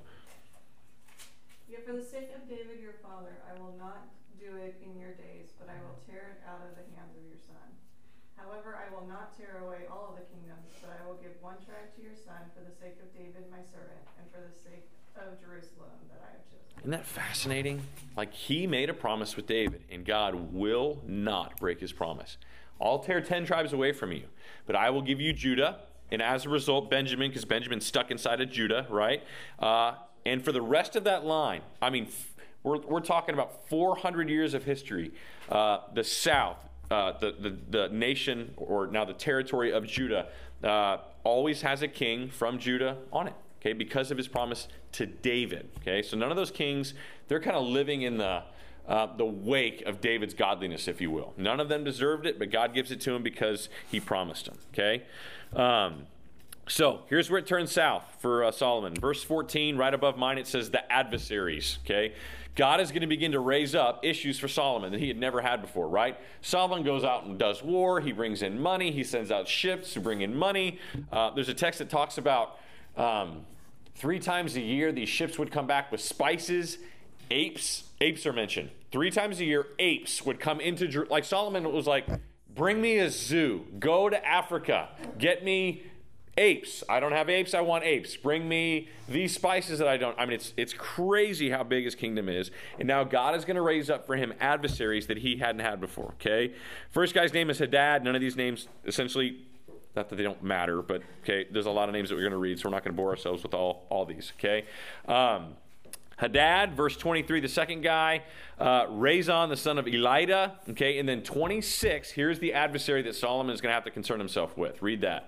Yet for the sake of David your father, I will not do it in your days, but I will tear it out of the hands of your son. However, I will not tear away all of the kingdoms, but I will give one tract to your son for the sake of David my servant, and for the sake of Jerusalem that I have chosen. Isn't that fascinating? Like, he made a promise with David, and God will not break his promise. I'll tear ten tribes away from you, but I will give you Judah, and as a result, Benjamin, because Benjamin's stuck inside of Judah, right? Uh, and for the rest of that line, I mean, we're, we're talking about four hundred years of history. Uh, the south, uh, the, the, the nation, or now the territory of Judah, uh, always has a king from Judah on it. Okay, because of his promise to David. Okay, so none of those kings, they're kind of living in the uh, the wake of David's godliness, if you will. None of them deserved it, but God gives it to him because he promised him. Okay, um, so here's where it turns south for uh, Solomon. Verse fourteen, right above mine, it says the adversaries. Okay, God is going to begin to raise up issues for Solomon that he had never had before, right? Solomon goes out and does war. He brings in money. He sends out ships to bring in money. Uh, there's a text that talks about um, Three times a year, these ships would come back with spices. Apes, apes are mentioned. Three times a year, apes would come into, Jer- like Solomon was like, bring me a zoo. Go to Africa. Get me Apes. I don't have apes. I want apes. Bring me these spices that I don't. I mean, it's it's crazy how big his kingdom is. And now God is going to raise up for him adversaries that he hadn't had before. Okay. First guy's name is Hadad. None of these names, essentially, not that they don't matter, but okay, there's a lot of names that we're going to read, so we're not going to bore ourselves with all all these. Okay. Um, Hadad, verse twenty-three, the second guy, uh, Rezon, the son of Elida. Okay, and then twenty-six. Here's the adversary that Solomon is going to have to concern himself with. Read that.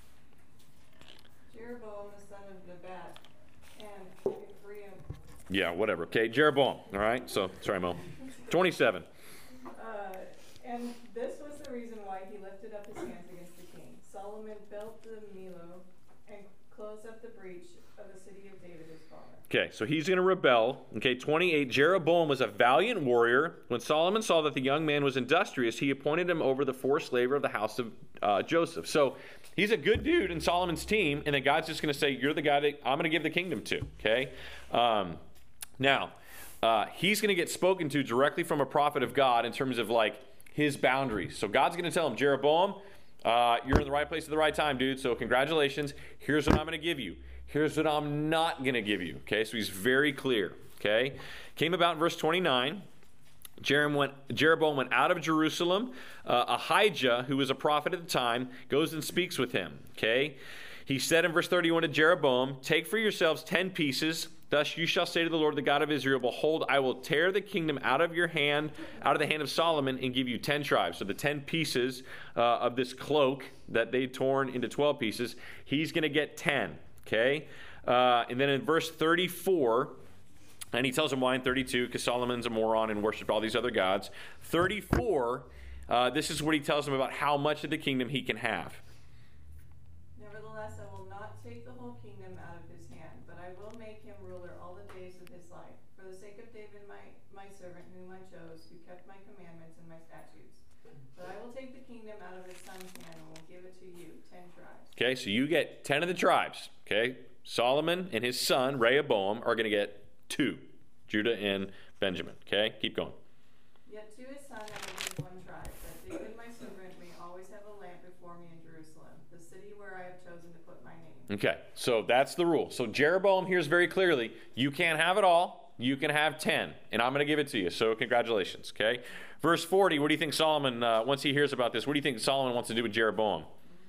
Jeroboam the son of Nebat, and Ephraim. Yeah, whatever. Okay, Jeroboam. All right, so, sorry, Mo. twenty-seven. Uh, and this was the reason why he lifted up his hands against the king. Solomon built the Millo and closed up the breach of the city of David his father. Okay, so he's going to rebel. Okay, twenty-eight. Jeroboam was a valiant warrior. When Solomon saw that the young man was industrious, he appointed him over the forced labor of the house of uh, Joseph. So he's a good dude in Solomon's team, and then God's just going to say, you're the guy that I'm going to give the kingdom to. Okay? Um, now, uh, he's going to get spoken to directly from a prophet of God in terms of like his boundaries. So God's going to tell him, Jeroboam, uh, you're in the right place at the right time, dude. So congratulations. Here's what I'm going to give you. Here's what I'm not going to give you. Okay, so he's very clear. Okay, came about in verse twenty-nine. Jeroboam went, Jeroboam went out of Jerusalem. Uh, Ahijah, who was a prophet at the time, goes and speaks with him. Okay, he said in verse thirty-one to Jeroboam, take for yourselves ten pieces. Thus you shall say to the Lord, the God of Israel, behold, I will tear the kingdom out of your hand, out of the hand of Solomon, and give you ten tribes. So the ten pieces uh, of this cloak that they'd torn into twelve pieces, he's going to get ten. Okay, uh, and then in verse thirty-four, and he tells him why in thirty-two, because Solomon's a moron and worshipped all these other gods. thirty-four, uh, this is what he tells him about how much of the kingdom he can have. Nevertheless, I will not take the whole kingdom out of his hand, but I will make him ruler all the days of his life, for the sake of David my, my servant, whom I chose, who kept my commandments and my statutes. But I will take the kingdom out of his son's hand and will give it to you, ten tribes. Okay, so you get ten of the tribes. Okay, Solomon and his son, Rehoboam, are going to get two, Judah and Benjamin. Okay, keep going. Yet to his son I will give one tribe, that David my servant may always have a lamp before me in Jerusalem, the city where I have chosen to put my name. Okay, so that's the rule. So Jeroboam hears very clearly, you can't have it all. You can have ten, and I'm going to give it to you. So congratulations, okay? Verse forty, what do you think Solomon, uh, once he hears about this, what do you think Solomon wants to do with Jeroboam?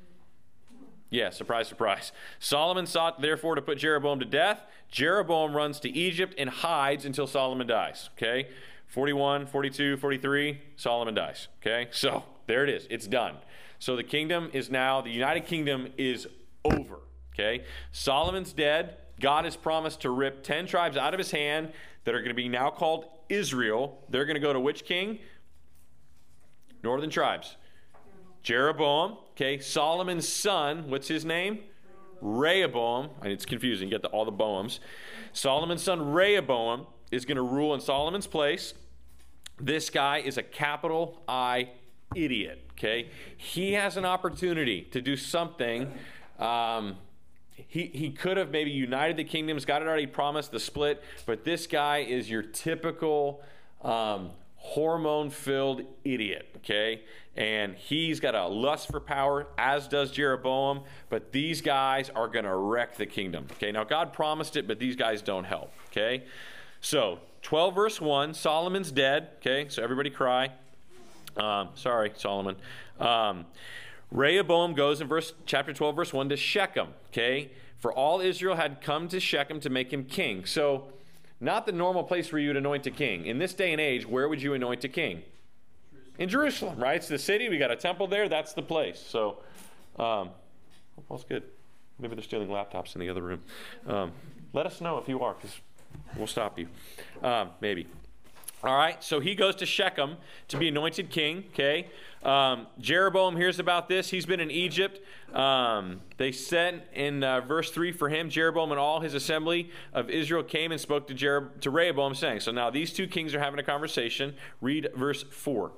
Yeah, surprise, surprise. Solomon sought, therefore, to put Jeroboam to death. Jeroboam runs to Egypt and hides until Solomon dies, okay? forty-one, forty-two, forty-three, Solomon dies, okay? So there it is. It's done. So the kingdom is now, the United Kingdom is over, okay? Solomon's dead. God has promised to rip ten tribes out of his hand that are going to be now called Israel. They're going to go to which king? Northern tribes. Jeroboam, okay, Solomon's son, what's his name? Rehoboam. And it's confusing, get the, all the Boams. Solomon's son Rehoboam is going to rule in Solomon's place. This guy is a capital I idiot, okay? He has an opportunity to do something. Um, he, he could have maybe united the kingdoms. God had already promised the split, but this guy is your typical um, hormone-filled idiot, okay? And he's got a lust for power, as does Jeroboam, but these guys are going to wreck the kingdom, okay? Now, God promised it, but these guys don't help, okay? So, twelve verse one, Solomon's dead, okay? So everybody cry. Um, sorry, Solomon. Um, Rehoboam goes in verse chapter twelve, verse one, to Shechem, okay? For all Israel had come to Shechem to make him king. So, not the normal place where you would anoint a king. In this day and age, where would you anoint a king? Jerusalem. In Jerusalem, right? It's the city. We got a temple there. That's the place. So, um, all's good. Maybe they're stealing laptops in the other room. Um, let us know if you are, because we'll stop you. Um, maybe. All right, so he goes to Shechem to be anointed king, okay? Um, Jeroboam hears about this. He's been in Egypt. Um, they sent in uh, verse three for him, Jeroboam and all his assembly of Israel came and spoke to, Jer- to Rehoboam, saying, so now these two kings are having a conversation. Read verse four.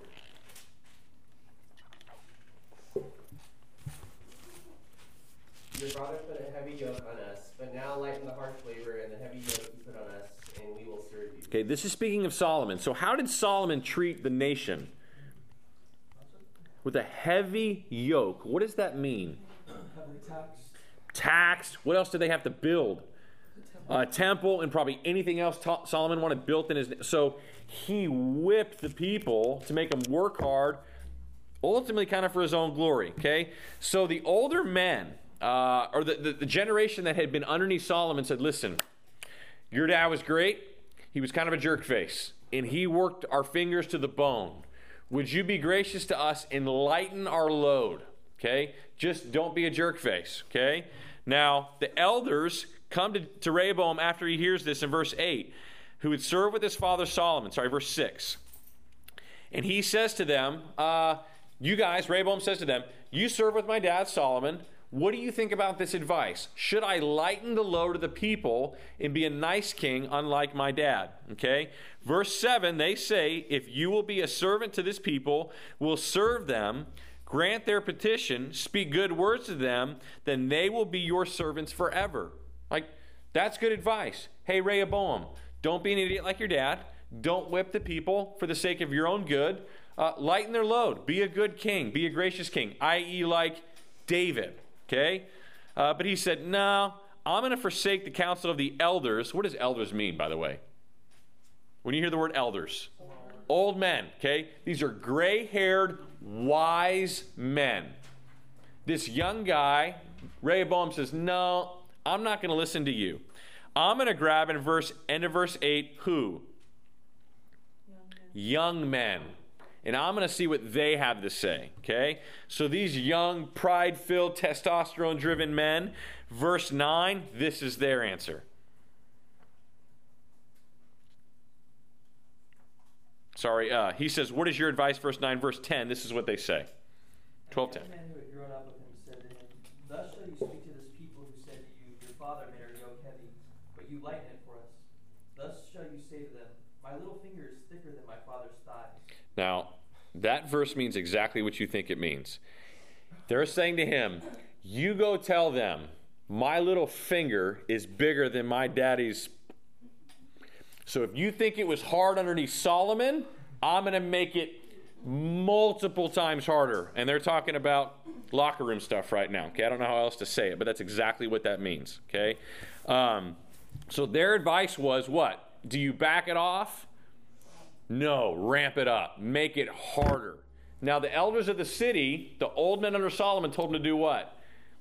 Your father put a heavy yoke on us, but now lighten the harsh labor and the heavy yoke you put on us, and we will serve you. Okay, this is speaking of Solomon. So how did Solomon treat the nation? With a heavy yoke. What does that mean? Heavily taxed. taxed. What else did they have to build? A temple and probably anything else Ta- Solomon wanted built in his. So he whipped the people to make them work hard, ultimately kind of for his own glory. Okay, so the older men, uh, or the, the, the generation that had been underneath Solomon said, listen, your dad was great. He was kind of a jerk face, and he worked our fingers to the bone. Would you be gracious to us and lighten our load? Okay, just don't be a jerk face. Okay, now the elders come to, to Rehoboam after he hears this in verse eight, who would serve with his father Solomon. Sorry, verse six. And he says to them, uh, you guys, Rehoboam says to them, you serve with my dad Solomon. What do you think about this advice? Should I lighten the load of the people and be a nice king unlike my dad? Okay. Verse seven, they say, if you will be a servant to this people, will serve them, grant their petition, speak good words to them, then they will be your servants forever. Like, that's good advice. Hey, Rehoboam, don't be an idiot like your dad. Don't whip the people for the sake of your own good. Uh, lighten their load. Be a good king. Be a gracious king, that is like David. Okay? Uh, but he said, no, I'm going to forsake the counsel of the elders. What does elders mean, by the way? When you hear the word elders? Old men. Okay? These are gray-haired, wise men. This young guy, Rehoboam, says, no, I'm not going to listen to you. I'm going to grab in verse end of verse eight, who? Young men. Young men. And I'm going to see what they have to say. Okay? So these young, pride-filled, testosterone-driven men, verse nine, this is their answer. Sorry, uh, he says, what is your advice? Verse nine, verse ten, this is what they say. twelve ten. The man who had grown up with him said to him, thus shall you speak to this people who said to you, your father made our yoke heavy, but you lighten it for us. Thus shall you say to them, my little finger is thicker than my father's thighs. Now, that verse means exactly what you think it means. They're saying to him, you go tell them, my little finger is bigger than my daddy's. So if you think it was hard underneath Solomon, I'm going to make it multiple times harder. And they're talking about locker room stuff right now. Okay, I don't know how else to say it, but that's exactly what that means. Okay, um, so their advice was what? Do you back it off? No, ramp it up. Make it harder. Now the elders of the city, the old men under Solomon, told him to do what?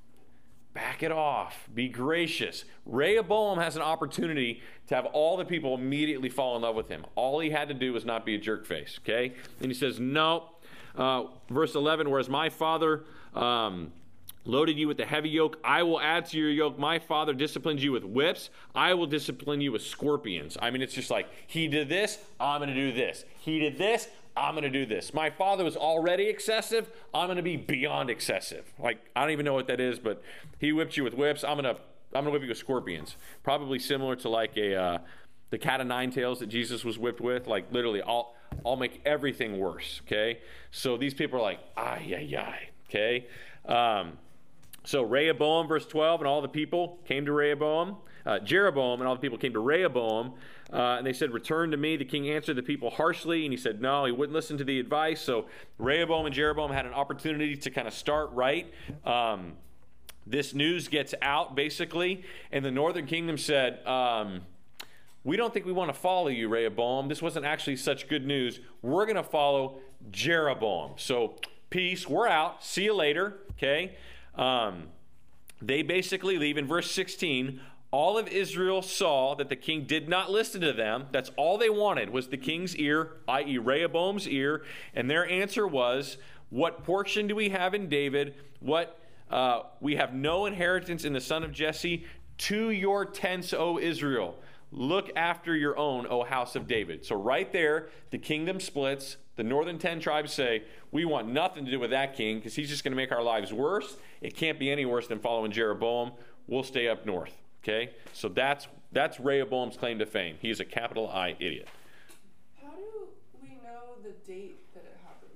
Back it off. Be gracious. Rehoboam has an opportunity to have all the people immediately fall in love with him. All he had to do was not be a jerk face. Okay? And he says, no. Uh, verse eleven, whereas my father um, loaded you with the heavy yoke, I will add to your yoke. My father disciplined you with whips. I will discipline you with scorpions. I mean, it's just like, he did this, I'm going to do this. He did this, I'm going to do this. My father was already excessive, I'm going to be beyond excessive. Like, I don't even know what that is, but he whipped you with whips. I'm going to I'm going to whip you with scorpions. Probably similar to like a uh, the cat of nine tails that Jesus was whipped with. Like, literally, I'll, I'll make everything worse, okay? So these people are like, ay, ay, ay, okay? Um, so Rehoboam, verse twelve, and all the people came to Rehoboam. Uh, Jeroboam and all the people came to Rehoboam, uh, and they said, return to me. The king answered the people harshly, and he said, no, he wouldn't listen to the advice. So Rehoboam and Jeroboam had an opportunity to kind of start right. Um, this news gets out, basically, and the northern kingdom said, um, we don't think we want to follow you, Rehoboam. This wasn't actually such good news. We're going to follow Jeroboam. So peace, we're out. See you later, okay? Um, they basically leave. In verse sixteen, all of Israel saw that the king did not listen to them. That's all they wanted was the king's ear, that is. Rehoboam's ear. And their answer was, what portion do we have in David? What uh, we have no inheritance in the son of Jesse. To your tents, O Israel. Look after your own, O house of David. So right there, the kingdom splits. The northern ten tribes say, we want nothing to do with that king because he's just going to make our lives worse. It can't be any worse than following Jeroboam. We'll stay up north. Okay? So that's that's Rehoboam's claim to fame. He's a capital I idiot. How do we know the date that it happens?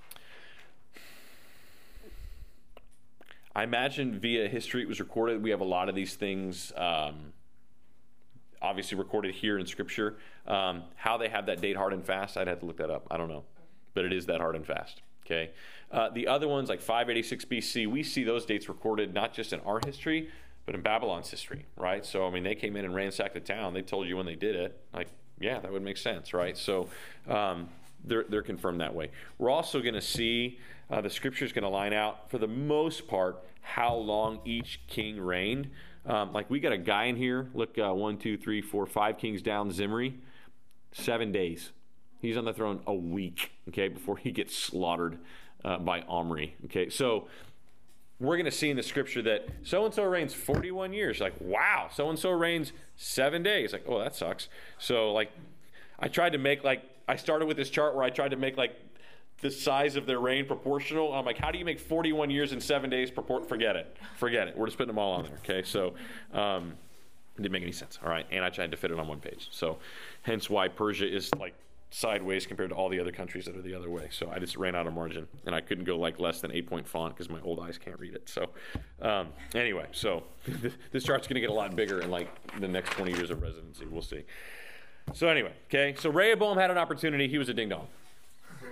I imagine via history it was recorded. We have a lot of these things um, obviously recorded here in Scripture. Um, how they have that date hard and fast, I'd have to look that up. I don't know. But it is that hard and fast. Okay. Uh, the other ones, like five eighty-six B C, we see those dates recorded not just in our history, but in Babylon's history, right? So, I mean, they came in and ransacked the town. They told you when they did it. Like, yeah, that would make sense, right? So um, they're, they're confirmed that way. We're also going to see uh, the scripture is going to line out, for the most part, how long each king reigned. Um, like, we got a guy in here. Look, uh, one, two, three, four, five kings down, Zimri. Seven days. He's on the throne a week, okay, before he gets slaughtered uh, by Omri, okay? So we're going to see in the scripture that so-and-so reigns forty-one years. Like, wow, so-and-so reigns seven days. Like, oh, that sucks. So, like, I tried to make, like, I started with this chart where I tried to make, like, the size of their reign proportional. I'm like, how do you make forty-one years in seven days? Propor- Forget it. Forget it. We're just putting them all on there, okay? So um, it didn't make any sense, all right? And I tried to fit it on one page. So hence why Persia is, like, sideways compared to all the other countries that are the other way. So I just ran out of margin, and I couldn't go like less than eight point font because my old eyes can't read it. So um, anyway, so this chart's going to get a lot bigger in like the next twenty years of residency. We'll see. So anyway, okay. So Rehoboam had an opportunity. He was a ding dong. So,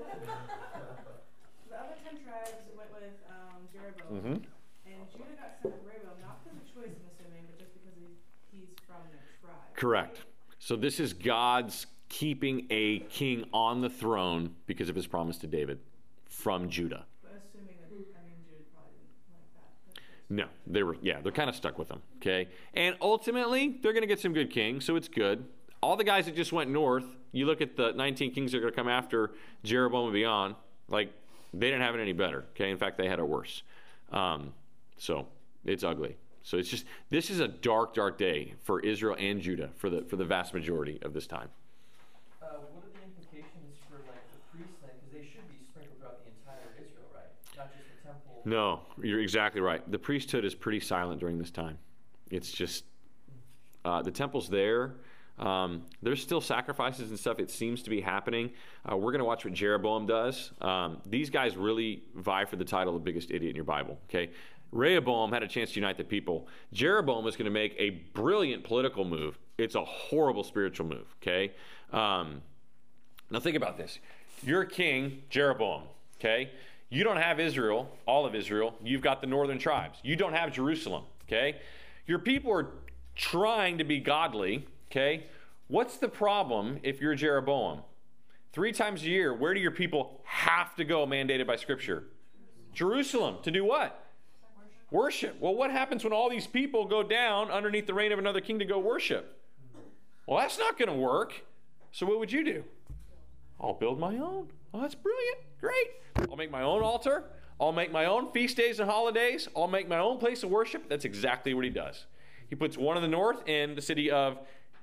the other ten tribes went with um, Jeroboam, Mm-hmm. and Judah got sent with Rehoboam, not because of choice, I'm assuming, but just because he, he's from their tribe. Correct. So this is God's keeping a king on the throne because of his promise to David from Judah. But assuming that, I mean, Judah probably didn't like that. But No, they were, yeah, they're kind of stuck with him, okay? And ultimately, they're going to get some good kings, so it's good. All the guys that just went north, you look at the nineteen kings that are going to come after Jeroboam and beyond, like, they didn't have it any better, okay? In fact, they had it worse. Um, so it's ugly. So it's just, this is a dark, dark day for Israel and Judah for the for the vast majority of this time. Uh, what are the implications for like the priests then? Because they should be sprinkled throughout the entire Israel, right? Not just the temple. No, you're exactly right. The priesthood is pretty silent during this time. It's just, uh, the temple's there. Um, there's still sacrifices and stuff. It seems to be happening. Uh, we're going to watch what Jeroboam does. Um, these guys really vie for the title of biggest idiot in your Bible, okay? Rehoboam had a chance to unite the people. Jeroboam is going to make a brilliant political move. It's a horrible spiritual move, okay? Um, now think about this. You're king, Jeroboam, okay? You don't have Israel, all of Israel. You've got the northern tribes. You don't have Jerusalem, okay? Your people are trying to be godly, okay? What's the problem if you're Jeroboam? Three times a year, where do your people have to go mandated by Scripture? Jerusalem. To do what? Worship. Well, what happens when all these people go down underneath the reign of another king to go worship? Well, that's not going to work. So what would you do? I'll build my own. Oh, that's brilliant. Great. I'll make my own altar. I'll make my own feast days and holidays. I'll make my own place of worship. That's exactly what he does. He puts one in the north in the city of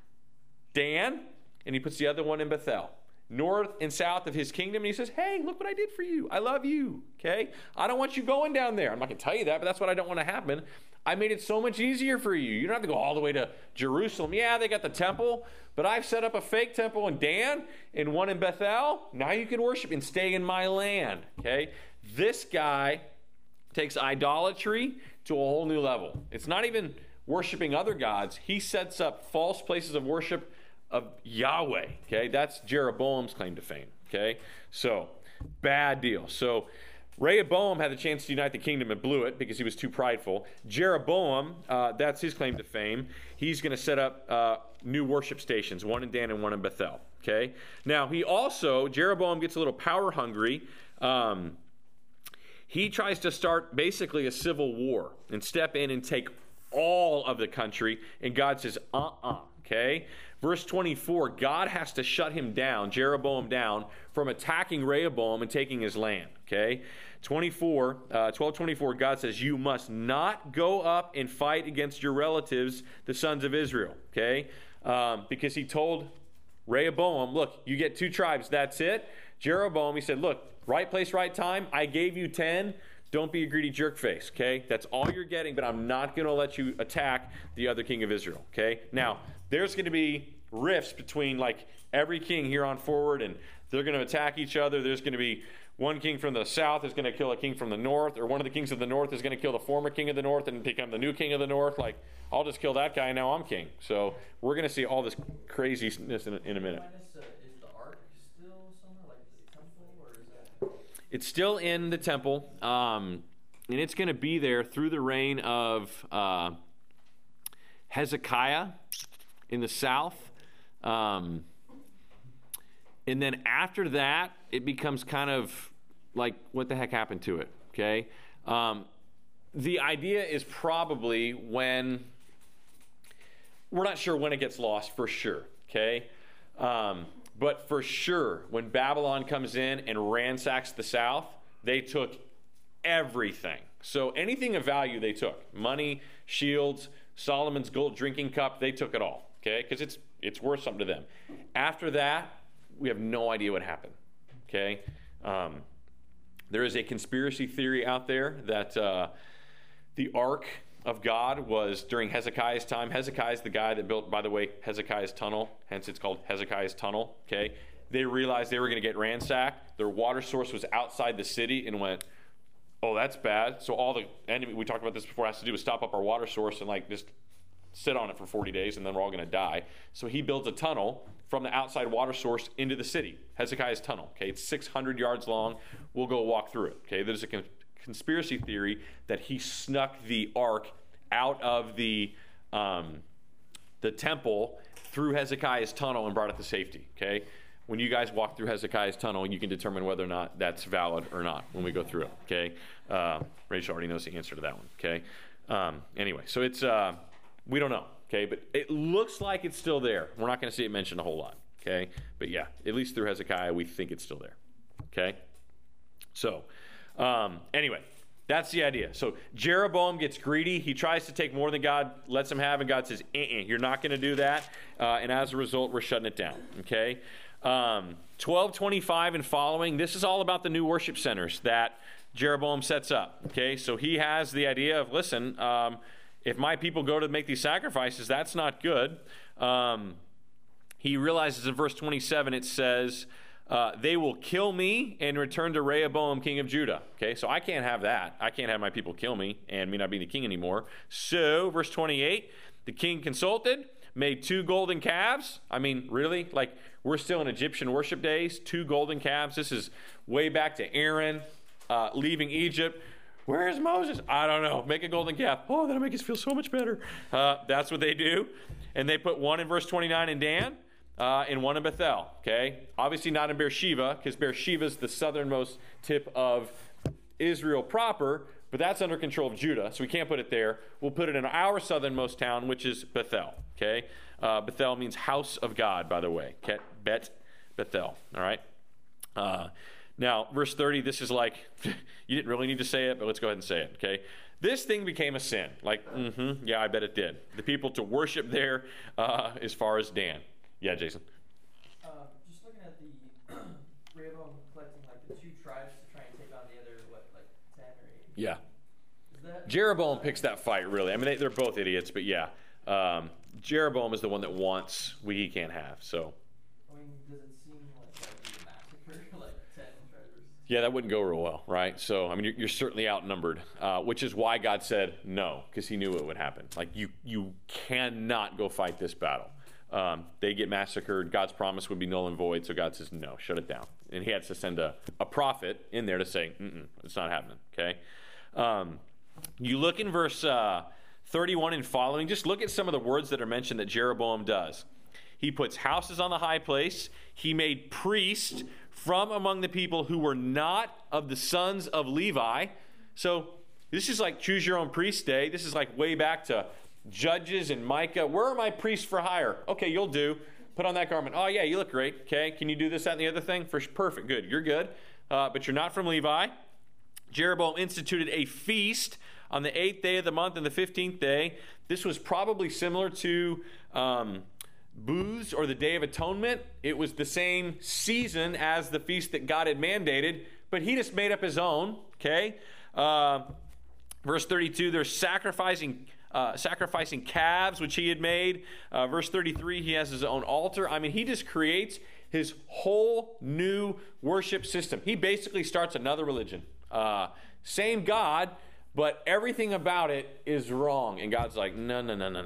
Dan, and he puts the other one in Bethel. North and south of his kingdom, and he says, hey, look what I did for you. I love you, okay? I don't want you going down there. I'm not going to tell you that, but that's what I don't want to happen. I made it so much easier for you. You don't have to go all the way to Jerusalem. Yeah, they got the temple, but I've set up a fake temple in Dan and one in Bethel. Now you can worship and stay in my land, okay? This guy takes idolatry to a whole new level. It's not even worshiping other gods. He sets up false places of worship of Yahweh, okay? That's Jeroboam's claim to fame, okay? So, bad deal. So, Rehoboam had the chance to unite the kingdom and blew it because he was too prideful. Jeroboam, uh, that's his claim to fame. He's going to set up uh, new worship stations, one in Dan and one in Bethel, okay? Now, he also, Jeroboam gets a little power hungry. Um, he tries to start basically a civil war and step in and take all of the country, and God says, uh-uh, okay? Verse twenty-four, God has to shut him down, Jeroboam down, from attacking Rehoboam and taking his land, okay? twenty-four, uh, twelve twenty-four, God says, you must not go up and fight against your relatives, the sons of Israel, okay? Um, because he told Rehoboam, look, you get two tribes, that's it. Jeroboam, he said, look, right place, right time, I gave you ten. Don't be a greedy jerk face, okay? That's all you're getting, but I'm not going to let you attack the other king of Israel, okay? Now, there's going to be rifts between, like, every king here on forward, and they're going to attack each other. There's going to be one king from the south is going to kill a king from the north, or one of the kings of the north is going to kill the former king of the north and become the new king of the north. Like, I'll just kill that guy, and now I'm king. So we're going to see all this craziness in, in a minute. Minus, uh, is the ark still somewhere, like the temple, or is that? It's still in the temple. Um, and it's going to be there through the reign of uh, Hezekiah in the south. Um, and then after that, it becomes kind of like, what the heck happened to it? Okay. Um, the idea is probably when, we're not sure when it gets lost for sure. Okay. Um, but for sure, when Babylon comes in and ransacks the south, they took everything. So anything of value they took. Money, shields, Solomon's gold drinking cup, they took it all. Okay. Because it's, it's worth something to them. After that, we have no idea what happened. Okay. Um, there is a conspiracy theory out there that uh, the Ark of God was during Hezekiah's time. Hezekiah is the guy that built, by the way, Hezekiah's tunnel. Hence it's called Hezekiah's tunnel. Okay. They realized they were going to get ransacked. Their water source was outside the city and went, oh, that's bad. So all the enemy, we talked about this before, has to do is stop up our water source and like just sit on it for forty days and then we're all going to die. So he builds a tunnel from the outside water source into the city. Hezekiah's tunnel. Okay. It's six hundred yards long. We'll go walk through it. Okay. There's a con- conspiracy theory that he snuck the ark out of the, um, the temple through Hezekiah's tunnel and brought it to safety. Okay. When you guys walk through Hezekiah's tunnel, you can determine whether or not that's valid or not when we go through it. Okay. Uh, Rachel already knows the answer to that one. Okay. Um, anyway, so it's, uh, we don't know. Okay. But it looks like it's still there. We're not going to see it mentioned a whole lot. Okay. But yeah, at least through Hezekiah, we think it's still there. Okay. So, um, anyway, that's the idea. So Jeroboam gets greedy. He tries to take more than God lets him have, and God says, uh-uh, you're not going to do that. Uh, and as a result, we're shutting it down. Okay. Um, twelve twenty-five and following, this is all about the new worship centers that Jeroboam sets up. Okay, so he has the idea of, listen, um, if my people go to make these sacrifices, that's not good. Um, he realizes in verse twenty-seven, it says, uh, they will kill me and return to Rehoboam, king of Judah. Okay, so I can't have that. I can't have my people kill me and me not being the king anymore. So, verse twenty-eight, the king consulted, made two golden calves. I mean, really? Like, we're still in Egyptian worship days. Two golden calves. This is way back to Aaron uh, leaving Egypt. Where is Moses? I don't know. Make a golden calf. Oh, that'll make us feel so much better. Uh, that's what they do. And they put one in verse twenty-nine in Dan uh, and one in Bethel. Okay? Obviously not in Beersheba, because Beersheba is the southernmost tip of Israel proper, but that's under control of Judah, so we can't put it there. We'll put it in our southernmost town, which is Bethel. Okay? Uh, Bethel means house of God, by the way. Okay? Bet, Bethel. All right? Uh, now, verse thirty, this is like, you didn't really need to say it, but let's go ahead and say it. Okay? This thing became a sin. Like, mm-hmm, yeah, I bet it did. The people to worship there uh, as far as Dan. Yeah, Jason? Uh, just looking at the Rehoboam collecting like the two tribes to try and take on the other, what, like ten or eight? Yeah. Is that, Jeroboam picks that fight, really. I mean, they, they're both idiots, but yeah. Um, Jeroboam is the one that wants what he can't have, so. I mean, does it seem like that would be a massacre, like ten tribes? Yeah, that wouldn't go real well, right? So, I mean, you're, you're certainly outnumbered, uh, which is why God said no, because he knew it would happen. Like, you, you cannot go fight this battle. Um, they get massacred. God's promise would be null and void, so God says, no, shut it down. And he had to send a, a prophet in there to say, mm-mm, it's not happening, okay? Um, you look in verse uh, thirty-one and following, just look at some of the words that are mentioned that Jeroboam does. He puts houses on the high place. He made priests from among the people who were not of the sons of Levi. So this is like choose your own priest day. This is like way back to Judges and Micah. Where are my priests for hire? Okay, you'll do. Put on that garment. Oh, yeah, you look great. Okay, can you do this, that, and the other thing? For, perfect, good. You're good. Uh, but you're not from Levi. Jeroboam instituted a feast on the eighth day of the month and the fifteenth day. This was probably similar to um, Booths or the Day of Atonement. It was the same season as the feast that God had mandated, but he just made up his own. Okay, uh, verse thirty-two, they're sacrificing uh, sacrificing calves, which he had made. Uh, verse thirty-three, he has his own altar. I mean, he just creates his whole new worship system. He basically starts another religion. Uh, same God, but everything about it is wrong. And God's like, no, no, no, no, no, no.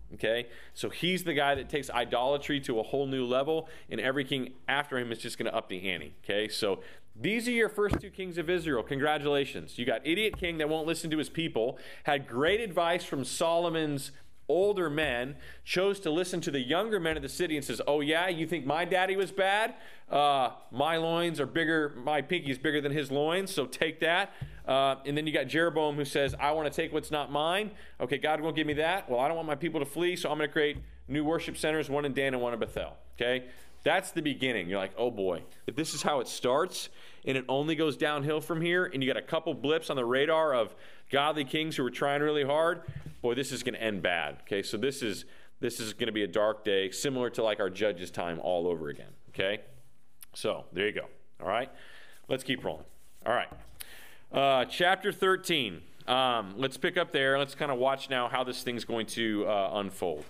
Okay, so he's the guy that takes idolatry to a whole new level, and every king after him is just going to up the ante. Okay, so these are your first two kings of Israel. Congratulations. You got idiot king that won't listen to his people, had great advice from Solomon's older men, chose to listen to the younger men of the city and says, oh yeah, you think my daddy was bad? Uh, my loins are bigger, my pinky is bigger than his loins, so take that. Uh, and then you got Jeroboam who says, I want to take what's not mine. Okay, God won't give me that. Well, I don't want my people to flee, so I'm going to create new worship centers, one in Dan and one in Bethel. Okay, that's the beginning. You're like, oh boy, if this is how it starts and it only goes downhill from here, and you got a couple blips on the radar of godly kings who are trying really hard, boy, this is going to end bad. Okay, so this is this is going to be a dark day, similar to like our Judges time all over again. Okay, so there you go. All right, let's keep rolling. All right, uh, chapter thirteen. Um, let's pick up there. Let's kind of watch now how this thing's going to uh, unfold.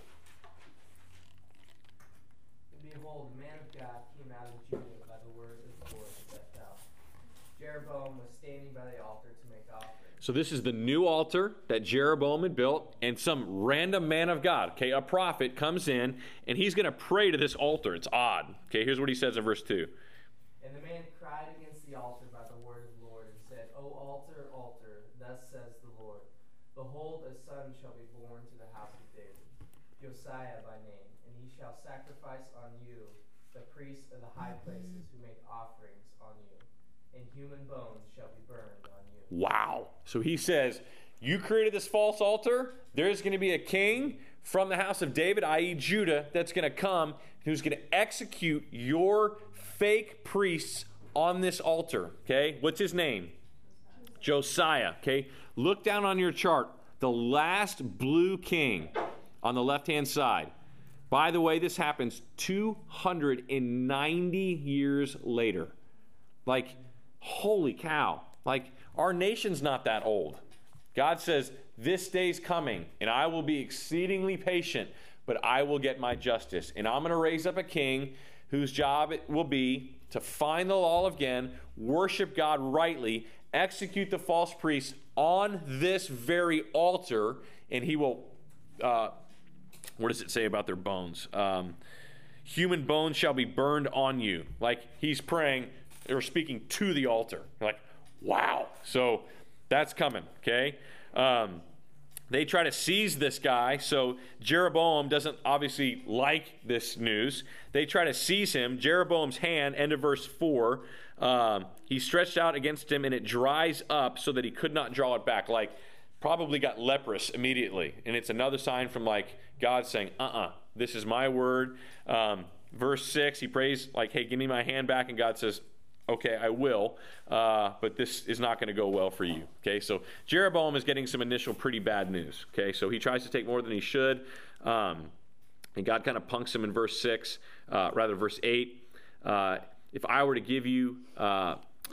And behold, the man of God came out of Judah by the word of the Lord to Bethel. Jeroboam was standing by the altar to make offerings. So this is the new altar that Jeroboam had built, and some random man of God, okay, a prophet, comes in, and he's going to pray to this altar. It's odd. Okay, here's what he says in verse two. And the man cried against the altar by the word of the Lord, and said, O altar, altar, thus says the Lord, behold, a son shall be born to the house of David, Josiah by name, and he shall sacrifice on you the priests of the high places who make offerings on you, and human bones shall be burned on you. Wow. So he says, you created this false altar. There's going to be a king from the house of David, that is. Judah, that's going to come, who's going to execute your fake priests on this altar. Okay? What's his name? Josiah. Okay? Look down on your chart. The last blue king on the left-hand side. By the way, this happens two hundred ninety years later. Like, holy cow. Like, our nation's not that old. God says, this day's coming, and I will be exceedingly patient, but I will get my justice. And I'm going to raise up a king whose job it will be to find the law again, worship God rightly, execute the false priests on this very altar, and he will, uh, what does it say about their bones? Um, human bones shall be burned on you. Like, he's praying or speaking to the altar. You're like, wow. So that's coming, okay? Um, they try to seize this guy, so Jeroboam doesn't obviously like this news. They try to seize him. Jeroboam's hand, end of verse four, um, he stretched out against him, and it dries up so that he could not draw it back. Like, probably got leprous immediately. And it's another sign from, like, God saying, uh-uh, this is my word. Um, verse six, he prays, like, hey, give me my hand back, and God says, okay, I will, uh, but this is not going to go well for you. Okay, so Jeroboam is getting some initial pretty bad news. Okay, so he tries to take more than he should, um, and God kind of punks him in verse six, uh, rather verse eight. Uh, if I were to give you, uh,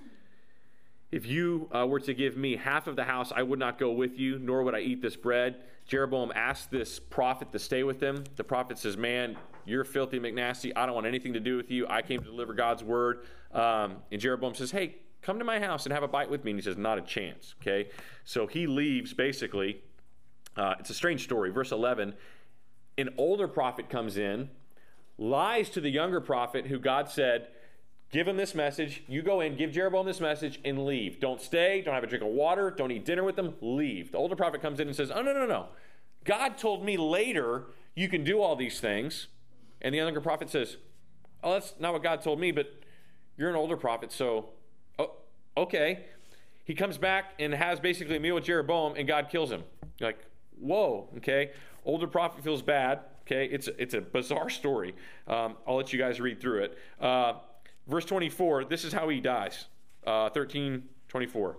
if you uh, were to give me half of the house, I would not go with you, nor would I eat this bread. Jeroboam asked this prophet to stay with him. The prophet says, man, you're filthy McNasty. I don't want anything to do with you. I came to deliver God's word. Um, and Jeroboam says, hey, come to my house and have a bite with me. And he says, not a chance. Okay, so he leaves basically. Uh, it's a strange story. Verse eleven, an older prophet comes in, lies to the younger prophet who God said, give him this message. You go in, give Jeroboam this message, and leave. Don't stay. Don't have a drink of water. Don't eat dinner with them. Leave. The older prophet comes in and says, oh, no, no, no. God told me later you can do all these things. And the younger prophet says, oh, that's not what God told me, but you're an older prophet, so, oh, okay. He comes back and has basically a meal with Jeroboam, and God kills him. You're like, whoa, okay. Older prophet feels bad, okay. It's, it's a bizarre story. Um, I'll let you guys read through it. Uh, verse twenty-four, this is how he dies. Uh, thirteen twenty-four.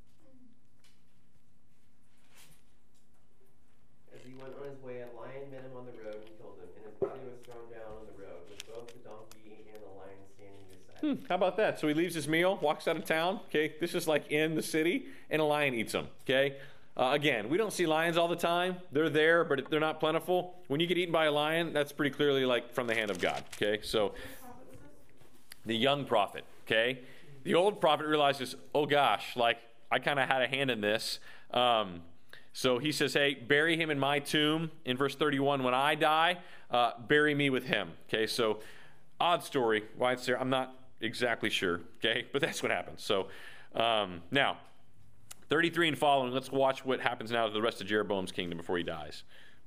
As he went on his way, a lion met him on the road and killed him, and his body was thrown down on the road, with both the donkey and the lion standing beside him. Hmm, how about that? So he leaves his meal, walks out of town. Okay, this is like in the city, and a lion eats him. Okay, uh, again, we don't see lions all the time. They're there, but they're not plentiful. When you get eaten by a lion, that's pretty clearly like from the hand of God. Okay, so the young prophet. Okay, the old prophet realizes, oh gosh, like I kind of had a hand in this. Um, So he says, hey, bury him in my tomb. In verse thirty-one, when I die, uh, bury me with him. Okay, so odd story. Why it's there, I'm not exactly sure. Okay, but that's what happens. So um, now, thirty-three and following, let's watch what happens now to the rest of Jeroboam's kingdom before he dies.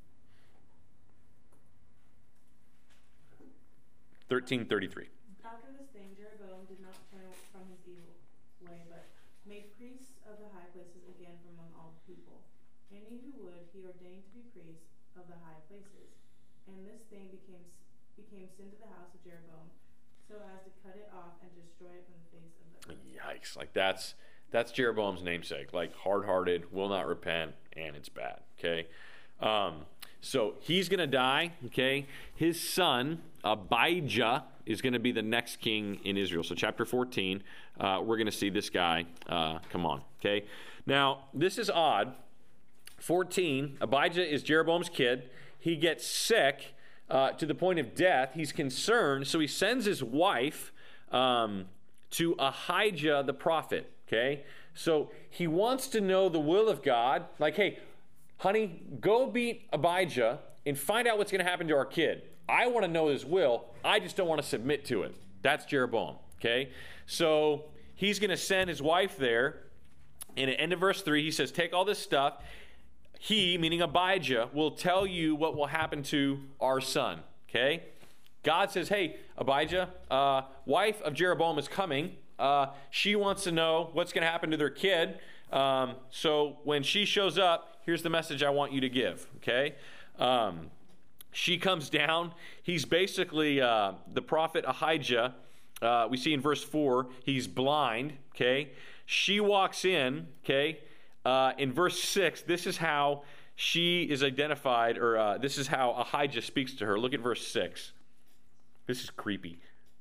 thirteen thirty-three. After this thing, Jeroboam did not turn from his evil way, but made priests of the high places again from among all the people. Any who would, he ordained to be priests of the high places. And this thing became became sin to the house of Jeroboam, so as to cut it off and destroy it from the face of the earth. Yikes! Like that's that's Jeroboam's namesake. Like hard-hearted, will not repent, and it's bad. Okay. Um, so he's going to die, okay? His son, Abijah, is going to be the next king in Israel. So chapter fourteen, uh, we're going to see this guy uh, come on, okay? Now, this is odd. fourteen, Abijah is Jeroboam's kid. He gets sick uh, to the point of death. He's concerned, so he sends his wife um, to Ahijah the prophet, okay? So he wants to know the will of God. Like, hey, honey, go beat Abijah and find out what's going to happen to our kid. I want to know his will. I just don't want to submit to it. That's Jeroboam, okay? So he's going to send his wife there. And at the end of verse three, he says, take all this stuff. He, meaning Abijah, will tell you what will happen to our son, okay? God says, hey, Abijah, uh, wife of Jeroboam is coming. Uh, she wants to know what's going to happen to their kid. Um, so when she shows up, here's the message I want you to give, okay? Um, she comes down. He's basically uh, the prophet Ahijah. Uh, we see in verse four, he's blind, okay? She walks in, okay? Uh, in verse six, this is how she is identified, or uh, this is how Ahijah speaks to her. Look at verse six. This is creepy.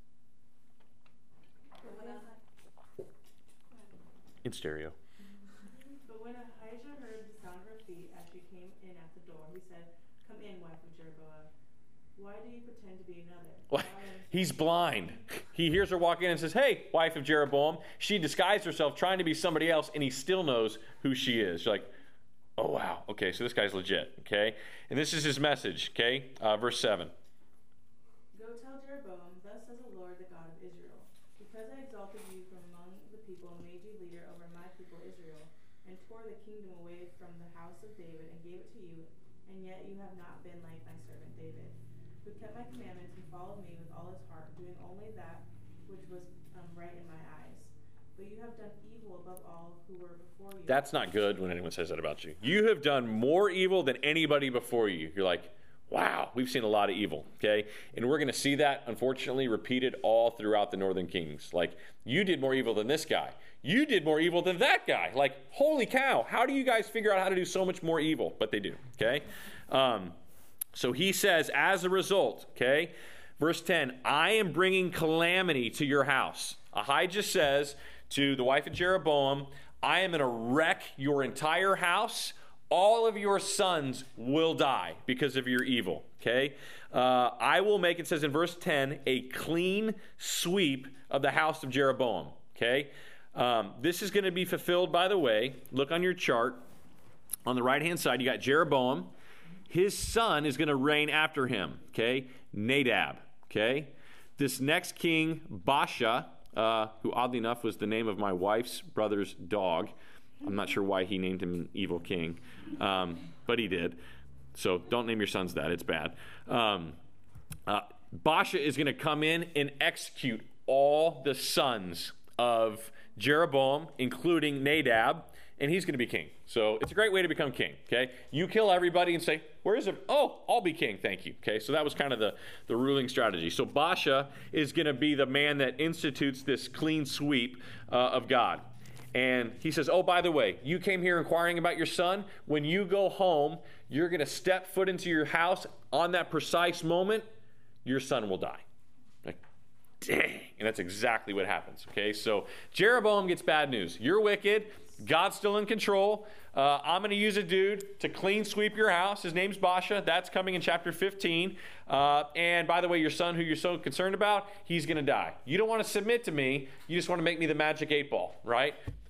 In stereo. But when Ahijah heard the sound of her feet as she came in at the door, he said, come in, wife of Jeroboam. Why do you pretend to be another? What? He's blind. He hears her walk in and says, hey, wife of Jeroboam. She disguised herself trying to be somebody else, and he still knows who she is. You're like, oh, wow. Okay, so this guy's legit, okay? And this is his message, okay? Uh, verse seven. Go tell Jeroboam, thus says the Lord, the God of Israel, because I exalted you from among the people and made you leader over my people Israel, and tore the kingdom away from the house of David and gave it to you, and yet you have not been like my servant David, who kept my commandments and followed me with all his heart, doing only that which was um, right in my eyes. But you have done evil above all who were before you. That's not good when anyone says that about you. You have done more evil than anybody before you. You're like, wow, we've seen a lot of evil, okay? And we're going to see that, unfortunately, repeated all throughout the northern kings. Like, you did more evil than this guy. You did more evil than that guy. Like, holy cow, how do you guys figure out how to do so much more evil? But they do, okay? Um, so he says, as a result, okay, verse ten, I am bringing calamity to your house. Ahijah says to the wife of Jeroboam, I am going to wreck your entire house. All of your sons will die because of your evil, okay? Uh, I will make, it says in verse ten, a clean sweep of the house of Jeroboam, okay? Um, this is going to be fulfilled, by the way. Look on your chart. On the right-hand side, you got Jeroboam. His son is going to reign after him, okay? Nadab, okay? This next king, Baasha, uh, who oddly enough was the name of my wife's brother's dog. I'm not sure why he named him an evil king, um, but he did. So don't name your sons that. It's bad. Um, uh, Baasha is going to come in and execute all the sons of Jeroboam, including Nadab, and he's going to be king. So it's a great way to become king, okay? You kill everybody and say, where is it? Oh, I'll be king, thank you, okay? So that was kind of the, the ruling strategy. So Baasha is going to be the man that institutes this clean sweep uh, of God. And he says, oh, by the way, you came here inquiring about your son. When you go home, you're going to step foot into your house. On that precise moment, your son will die. Like, dang. And that's exactly what happens. Okay, so Jeroboam gets bad news. You're wicked. God's still in control. Uh, I'm going to use a dude to clean sweep your house. His name's Baasha. That's coming in chapter fifteen. Uh, and by the way, your son who you're so concerned about, he's going to die. You don't want to submit to me. You just want to make me the magic eight ball, right?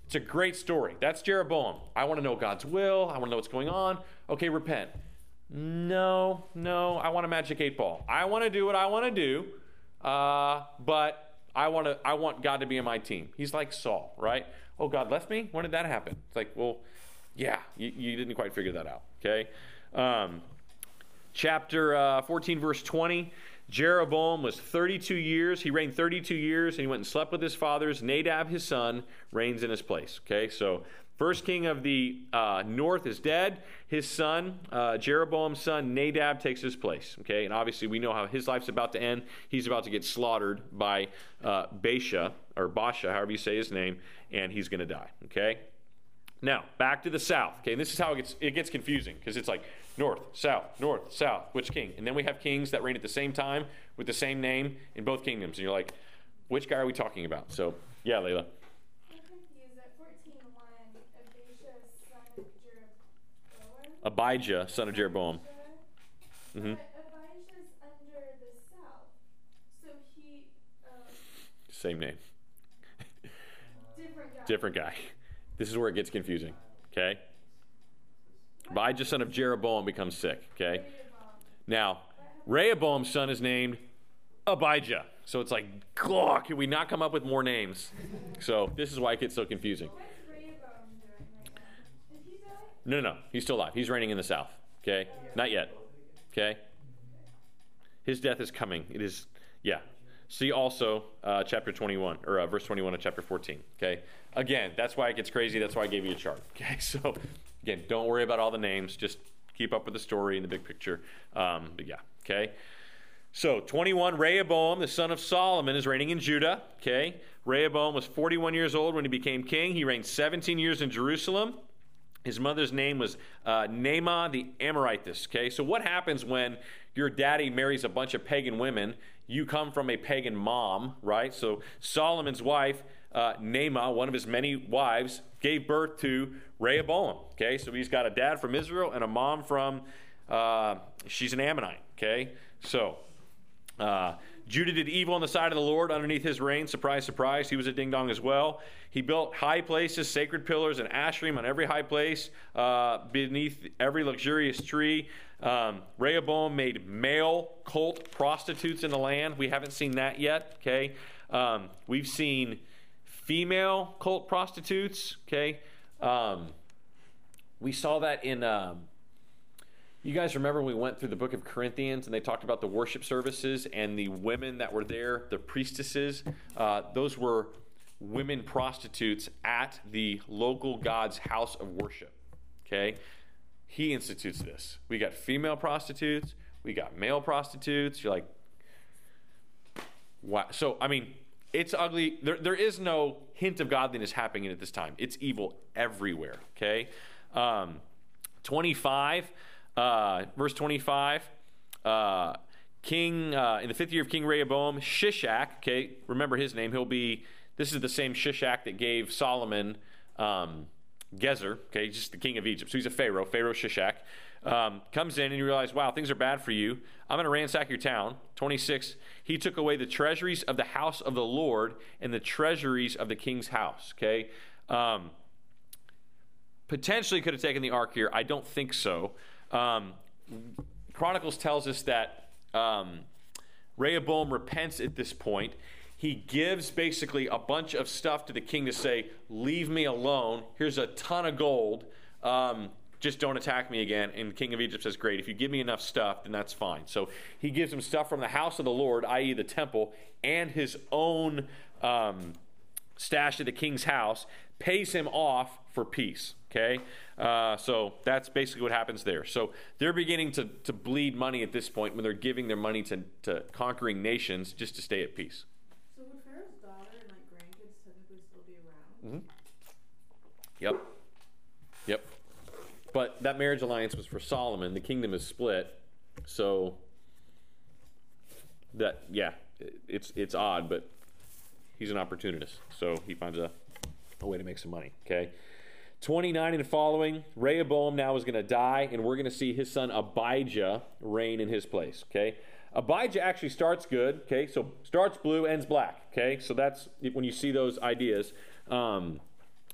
It's a great story. That's Jeroboam. I want to know God's will. I want to know what's going on. Okay, repent. No, no, I want a magic eight ball. I want to do what I want to do, uh, but I want to. I want God to be on my team. He's like Saul, right? Oh, God left me? When did that happen? It's like, well, yeah, you, you didn't quite figure that out, okay? Um, chapter uh, fourteen, verse twenty. Jeroboam was thirty-two years. He reigned thirty-two years, and he went and slept with his fathers. Nadab, his son, reigns in his place. Okay, so first king of the uh, north is dead. His son, uh, Jeroboam's son, Nadab, takes his place. Okay, and obviously we know how his life's about to end. He's about to get slaughtered by uh, Baasha, or Baasha, however you say his name, and he's going to die. Okay, now back to the south. Okay, and this is how it gets it gets confusing, because it's like north, south, north, south, which king? And then we have kings that reign at the same time with the same name in both kingdoms. And you're like, which guy are we talking about? So, yeah, Layla. I'm confused. At fourteen one, Abijah, son of Jeroboam. Abijah, son of Jeroboam. Mm-hmm. But Abijah's under the south. So he, um, Same name. different guy. Different guy. This is where it gets confusing. Okay? Abijah, son of Jeroboam, becomes sick. Okay? Now, Rehoboam's son is named Abijah. So it's like, oh, can we not come up with more names? So this is why it gets so confusing. What's Rehoboam doing right now? Did he die? No, no, no. He's still alive. He's reigning in the south. Okay? Not yet. Okay? His death is coming. It is, yeah. See also uh, chapter twenty-one, or uh, verse twenty-one of chapter fourteen. Okay? Again, that's why it gets crazy. That's why I gave you a chart. Okay? So, again, don't worry about all the names. Just keep up with the story and the big picture. Um, but yeah, okay? So, twenty-one, Rehoboam, the son of Solomon, is reigning in Judah. Okay? Rehoboam was forty-one years old when he became king. He reigned seventeen years in Jerusalem. His mother's name was uh, Naamah the Amorithess. Okay? So, what happens when your daddy marries a bunch of pagan women? You come from a pagan mom, right? So, Solomon's wife, uh, Naamah, one of his many wives, gave birth to Rehoboam. Okay? So, he's got a dad from Israel and a mom from, uh, she's an Ammonite. Okay? So, Uh, Judah did evil on the side of the Lord underneath his reign. Surprise, surprise. He was a ding-dong as well. He built high places, sacred pillars, and Asherim on every high place, uh, beneath every luxurious tree. Um, Rehoboam made male cult prostitutes in the land. We haven't seen that yet, okay? Um, we've seen female cult prostitutes, okay? Um, we saw that in... Um, You guys remember when we went through the book of Corinthians and they talked about the worship services and the women that were there, the priestesses? Uh, those were women prostitutes at the local God's house of worship. Okay? He institutes this. We got female prostitutes. We got male prostitutes. You're like, wow. So, I mean, it's ugly. There, there is no hint of godliness happening at this time. It's evil everywhere. Okay? Um, twenty-five. Uh, verse twenty-five, uh, King, uh, in the fifth year of King Rehoboam, Shishak, okay, remember his name, he'll be, this is the same Shishak that gave Solomon um, Gezer, okay, just the king of Egypt. So he's a Pharaoh, Pharaoh Shishak, um, comes in and you realize, wow, things are bad for you. I'm going to ransack your town. twenty-six, he took away the treasuries of the house of the Lord and the treasuries of the king's house, okay. Um, potentially could have taken the ark here. I don't think so. Um, Chronicles tells us that um, Rehoboam repents at this point. He gives basically a bunch of stuff to the king to say, leave me alone. Here's a ton of gold. Um, just don't attack me again. And the king of Egypt says, great. If you give me enough stuff, then that's fine. So he gives him stuff from the house of the Lord, that is the temple, and his own um, stash at the king's house, pays him off for peace. Okay, uh, so that's basically what happens there. So they're beginning to, to bleed money at this point when they're giving their money to, to conquering nations just to stay at peace. So would Pharaoh's daughter and like grandkids technically still be around? Mm-hmm. Yep. Yep. But that marriage alliance was for Solomon. The kingdom is split. So that, yeah, it's it's odd, but he's an opportunist. So he finds a, a way to make some money. Okay. twenty-nine and following, Rehoboam now is going to die, and we're going to see his son Abijah reign in his place, okay? Abijah actually starts good, okay? So starts blue, ends black, okay? So that's when you see those ideas. Um,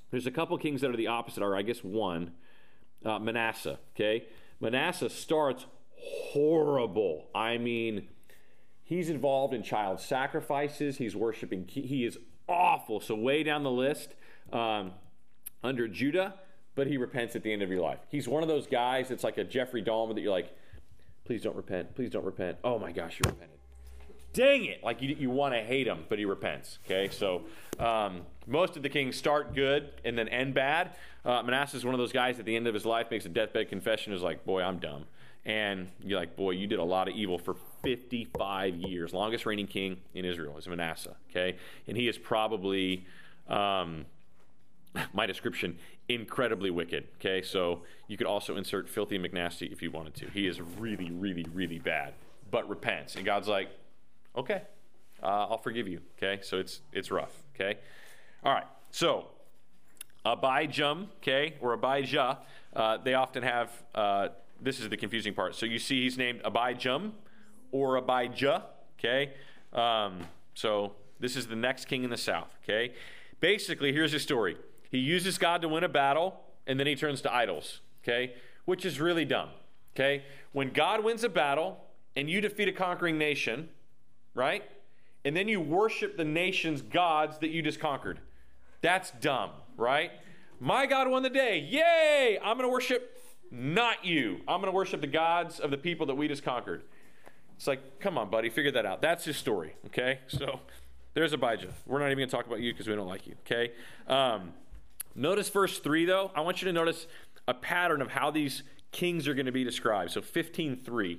There's a couple kings that are the opposite, or I guess one. Uh, Manasseh, okay? Manasseh starts horrible. I mean, he's involved in child sacrifices. He's worshiping. He is awful. So way down the list um, under Judah, but he repents at the end of your life. He's one of those guys that's like a Jeffrey Dahmer that you're like, please don't repent. Please don't repent. Oh my gosh, you repented. Dang it. Like you, you want to hate him, but he repents. Okay, so um, most of the kings start good and then end bad. Uh, Manasseh is one of those guys at the end of his life makes a deathbed confession, is like, boy, I'm dumb. And you're like, boy, you did a lot of evil for fifty-five years. Longest reigning king in Israel is Manasseh, okay? And he is probably, um, my description, incredibly wicked, okay? So you could also insert filthy McNasty if you wanted to. He is really, really, really bad, but repents. And God's like, okay, uh, I'll forgive you, okay? So it's it's rough, okay? All right, so Abijam, okay, or Abijah, uh, they often have... Uh, This is the confusing part. So you see he's named Abijam or Abijah, okay? Um, so this is the next king in the south, okay? Basically, here's his story. He uses God to win a battle, and then he turns to idols, okay? Which is really dumb, okay? When God wins a battle, and you defeat a conquering nation, right? And then you worship the nation's gods that you just conquered. That's dumb, right? My God won the day. Yay! I'm going to worship... Not you. I'm going to worship the gods of the people that we just conquered. It's like, come on, buddy, figure that out. That's his story, okay? So there's Abijah. We're not even going to talk about you because we don't like you, okay? Um, notice verse three, though. I want you to notice a pattern of how these kings are going to be described. So fifteen three.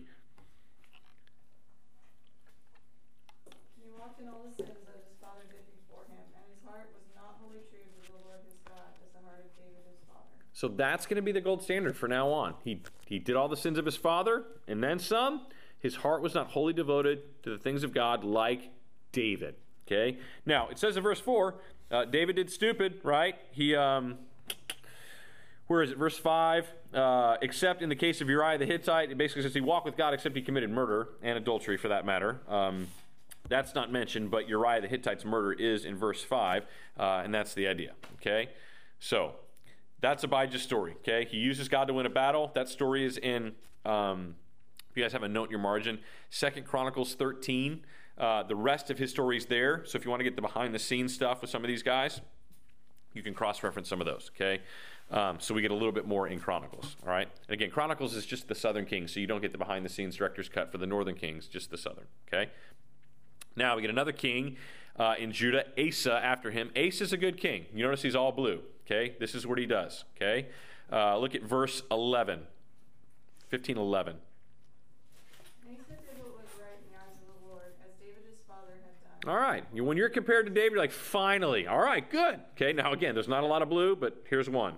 He walked in all the sins that his father did before him, and his heart was not wholly true to the Lord his God, as the heart of David his father. So that's going to be the gold standard for now on. He he did all the sins of his father, and then some. His heart was not wholly devoted to the things of God like David. Okay? Now, it says in verse four, uh, David did stupid, right? He, um, where is it? Verse five, uh, except in the case of Uriah the Hittite, it basically says he walked with God except he committed murder and adultery for that matter. Um, that's not mentioned, but Uriah the Hittite's murder is in verse five, uh, and that's the idea. Okay? So, that's Abijah's story, okay? He uses God to win a battle. That story is in, um, if you guys have a note in your margin, Second Chronicles thirteen. Uh, the rest of his story is there. So if you want to get the behind-the-scenes stuff with some of these guys, you can cross-reference some of those, okay? Um, so we get a little bit more in Chronicles, all right? And again, Chronicles is just the Southern Kings, so you don't get the behind-the-scenes director's cut for the Northern Kings, just the Southern, okay? Now we get another king uh, in Judah, Asa after him. Asa is a good king. You notice he's all blue. Okay, this is what he does. Okay, uh, look at verse eleven, fifteen eleven. Asa did what was right in the eyes of the Lord, as David his father had done. All right, you, when you're compared to David, you're like, finally. All right, good. Okay, now again, there's not a lot of blue, but here's one.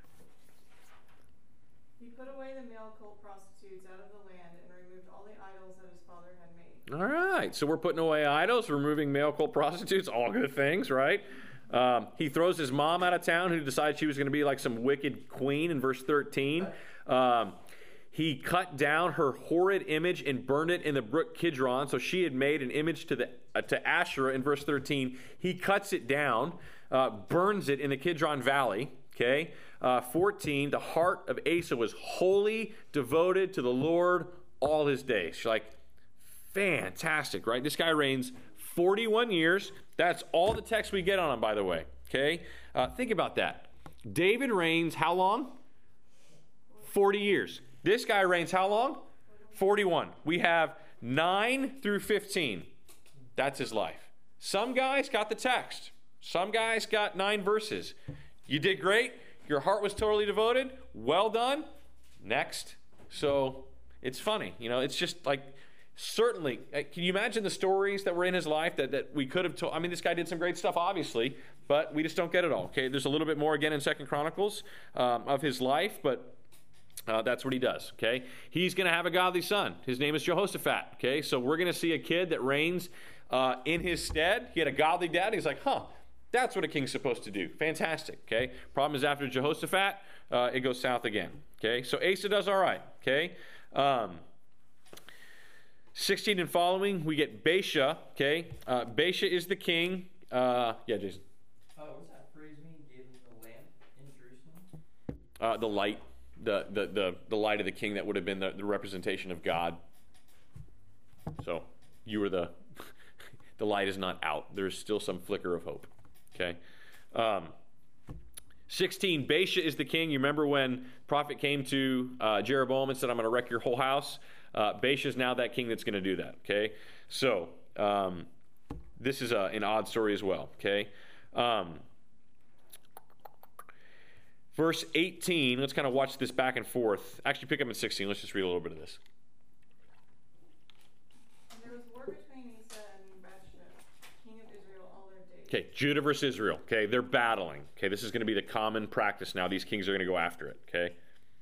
He put away the male cult prostitutes out of the land and removed all the idols that his father had made. All right, so we're putting away idols, removing male cult prostitutes, all good things, right? Um, he throws his mom out of town, who decided she was going to be like some wicked queen in verse thirteen. Um, he cut down her horrid image and burned it in the brook Kidron. So she had made an image to the uh, to Asherah in verse thirteen. He cuts it down, uh, burns it in the Kidron Valley. Okay, uh, fourteen. The heart of Asa was wholly devoted to the Lord all his days. She's like, fantastic, right? This guy reigns forty-one years. That's all the text we get on him, by the way. Okay? Uh, think about that. David reigns how long? forty years. This guy reigns how long? forty-one. We have nine through fifteen. That's his life. Some guys got the text. Some guys got nine verses. You did great. Your heart was totally devoted. Well done. Next. So it's funny. You know, it's just like... Certainly, can you imagine the stories that were in his life that, that we could have told? I mean, this guy did some great stuff, obviously, but we just don't get it all. Okay, there's a little bit more again in Second Chronicles um, of his life, but uh, that's what he does. Okay, he's going to have a godly son. His name is Jehoshaphat. Okay, so we're going to see a kid that reigns uh, in his stead. He had a godly dad. He's like, huh, that's what a king's supposed to do. Fantastic. Okay, problem is after Jehoshaphat, uh, it goes south again. Okay, so Asa does all right. Okay. Um, sixteen and following, we get Baasha, okay? Uh, Baasha is the king. Uh, yeah, Jason. Uh, what does that phrase mean, gave him the land? uh, the light, the, the, the, the light of the king that would have been the, the representation of God. So you were the, the light is not out. There's still some flicker of hope. Okay. Um, sixteen, Baasha is the king. You remember when prophet came to uh, Jeroboam and said, I'm going to wreck your whole house? Uh, Baasha is now that king that's going to do that. Okay. So um, this is a, an odd story as well. Okay. Um, verse eighteen, let's kind of watch this back and forth. Actually, pick up in sixteen. Let's just read a little bit of this. And there was war between Asa and Baasha, king of Israel, all their days. Okay, Judah versus Israel. Okay, they're battling. Okay, this is going to be the common practice now. These kings are going to go after it. Okay.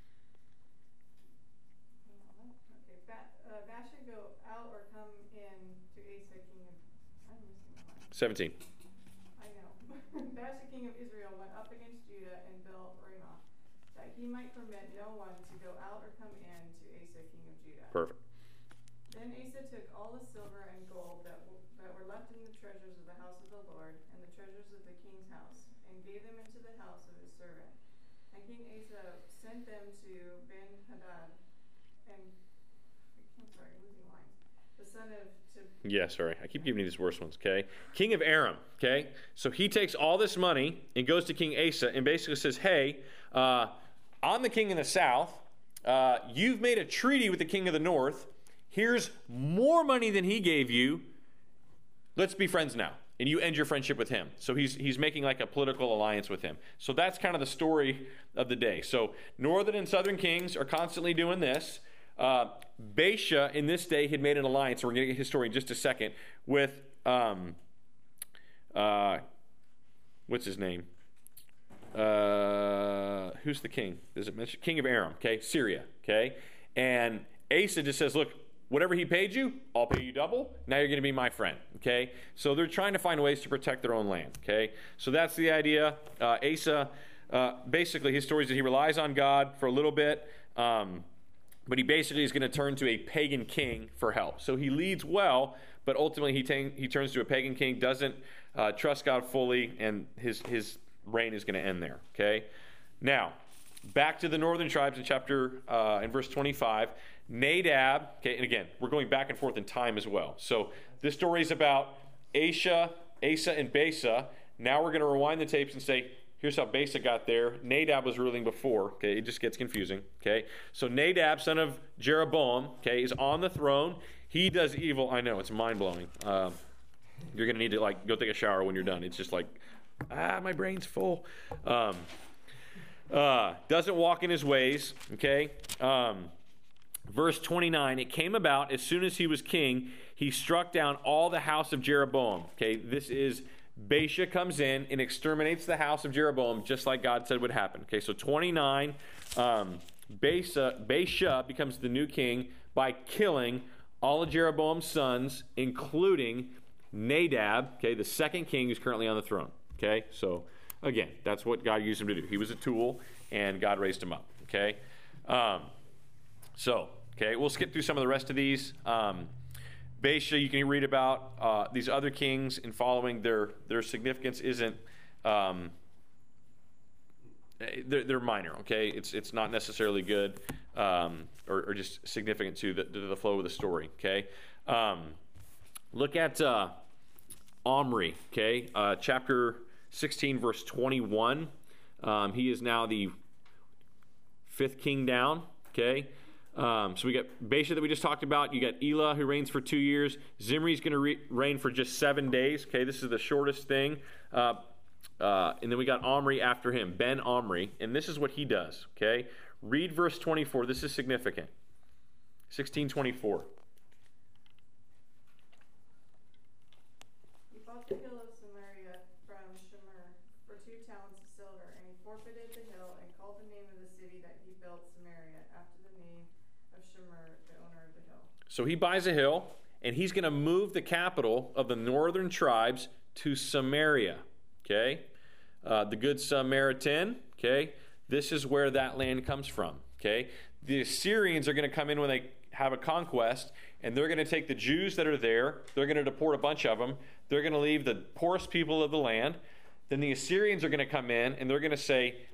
Okay, ba- uh, Baasha go out or come in to Asa, king of... I'm missing the line. seventeen. I know. Baasha, king of Israel, went up against Judah and built Ramah, that he might permit no one to go out or come in to Asa, king of Judah. Perfect. Then Asa took all the silver and gold that, w- that were left in the treasures of the house of the Lord and the treasures of the king's house, and gave them into the house of his servant. And King Asa sent them to Ben-Hadad, and I'm sorry, losing lines. The son of Tib- Yeah, sorry. I keep giving you these worse ones, okay? King of Aram, okay? So he takes all this money and goes to King Asa and basically says, hey, uh, I'm the king in the south. Uh, you've made a treaty with the king of the north. Here's more money than he gave you. Let's be friends now. And you end your friendship with him. So he's he's making like a political alliance with him. So that's kind of the story of the day. So northern and southern kings are constantly doing this. Uh, Baasha in this day had made an alliance, and we're going to get his story in just a second, with, um, uh, what's his name? Uh, who's the king? Does it mention? King of Aram, okay? Syria, okay? And Asa just says, look, whatever he paid you, I'll pay you double. Now you're going to be my friend, okay? So they're trying to find ways to protect their own land, okay? So that's the idea. Uh, Asa, uh, basically, his story is that he relies on God for a little bit, um, but he basically is going to turn to a pagan king for help. So he leads well, but ultimately he, t- he turns to a pagan king, doesn't uh, trust God fully, and his, his reign is going to end there, okay? Now, back to the northern tribes in chapter, uh, in verse twenty-five. Nadab, okay, and again, we're going back and forth in time as well. So this story is about Asa, Asa, and Baasha. Now we're going to rewind the tapes and say, here's how Baasha got there. Nadab was ruling before, okay? It just gets confusing, okay? So Nadab, son of Jeroboam, okay, is on the throne. He does evil. I know, it's mind-blowing. Uh, you're going to need to, like, go take a shower when you're done. It's just like, ah, my brain's full. Um, uh, doesn't walk in his ways, okay? Um, verse twenty-nine, it came about as soon as he was king, he struck down all the house of Jeroboam. Okay, this is Baasha comes in and exterminates the house of Jeroboam just like God said would happen. Okay, so twenty-nine, um, Baasha, Baasha becomes the new king by killing all of Jeroboam's sons, including Nadab, okay, the second king who's currently on the throne. Okay, so again, that's what God used him to do. He was a tool, and God raised him up. Okay, um, so okay, we'll skip through some of the rest of these. Um, Baasha, you can read about uh, these other kings and following their their significance isn't. Um, they're, they're minor. Okay, it's it's not necessarily good um, or, or just significant to the to the flow of the story. Okay, um, look at uh, Omri. Okay, uh, chapter sixteen, verse twenty-one. Um, he is now the fifth king down. Okay. Um, so we got Baasha that we just talked about. You got Elah who reigns for two years. Zimri's going to re- reign for just seven days. Okay, this is the shortest thing. Uh, uh, and then we got Omri after him, Ben Omri, and this is what he does. Okay, read verse twenty-four. This is significant. sixteen twenty-four. He bought the hill of Samaria from Shemer for two talents of silver, and he forfeited the hill and called the name of the city that he built Samaria after the name of Shemer, the owner of the hill. So he buys a hill, and he's going to move the capital of the northern tribes to Samaria. Okay, uh, the Good Samaritan. Okay, this is where that land comes from. Okay, the Assyrians are going to come in when they have a conquest, and they're going to take the Jews that are there. They're going to deport a bunch of them. They're going to leave the poorest people of the land. Then the Assyrians are going to come in, and they're going to say,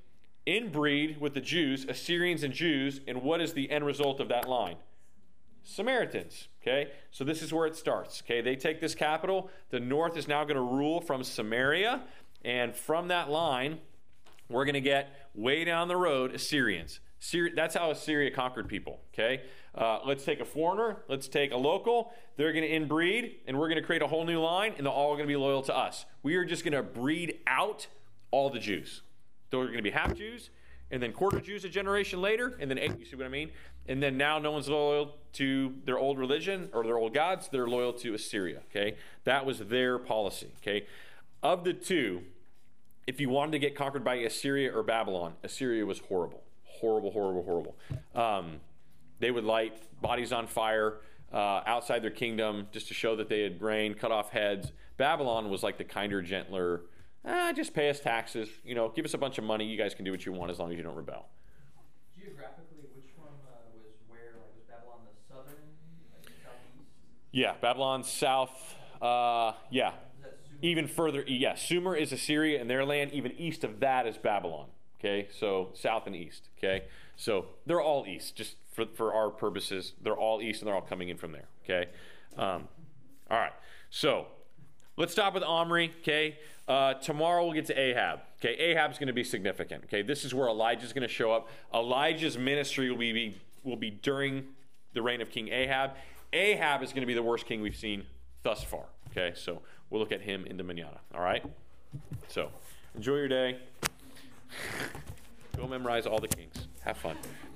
inbreed with the Jews, Assyrians and Jews, and what is the end result of that line? Samaritans. Okay, so this is where it starts. Okay, they take this capital. The north is now going to rule from Samaria, and from that line, we're going to get way down the road Assyrians. Syria, that's how Assyria conquered people. Okay, uh, let's take a foreigner. Let's take a local. They're going to inbreed, and we're going to create a whole new line, and they're all going to be loyal to us. We are just going to breed out all the Jews. They're going to be half Jews, and then quarter Jews a generation later, and then eight, you see what I mean? And then now no one's loyal to their old religion or their old gods. They're loyal to Assyria, okay? That was their policy, okay? Of the two, if you wanted to get conquered by Assyria or Babylon, Assyria was horrible. Horrible, horrible, horrible. Um, they would light bodies on fire uh, outside their kingdom just to show that they had reigned, cut off heads. Babylon was like the kinder, gentler, ah, just pay us taxes, you know, give us a bunch of money, you guys can do what you want as long as you don't rebel. Geographically, which one uh, was where? Like, was Babylon the southern, like southeast? Yeah, Babylon south, uh, yeah. Is that Sumer? Even further, yeah, Sumer is Assyria and their land. Even east of that is Babylon, okay? So south and east, okay? So they're all east, just for, for our purposes. They're all east and they're all coming in from there, okay? Um, all right, so let's stop with Omri, okay? Uh, tomorrow we'll get to Ahab. Okay, Ahab's going to be significant. Okay, this is where Elijah's going to show up. Elijah's ministry will be will be during the reign of King Ahab. Ahab is going to be the worst king we've seen thus far. Okay, so we'll look at him in the manana. All right. So enjoy your day. Go memorize all the kings. Have fun.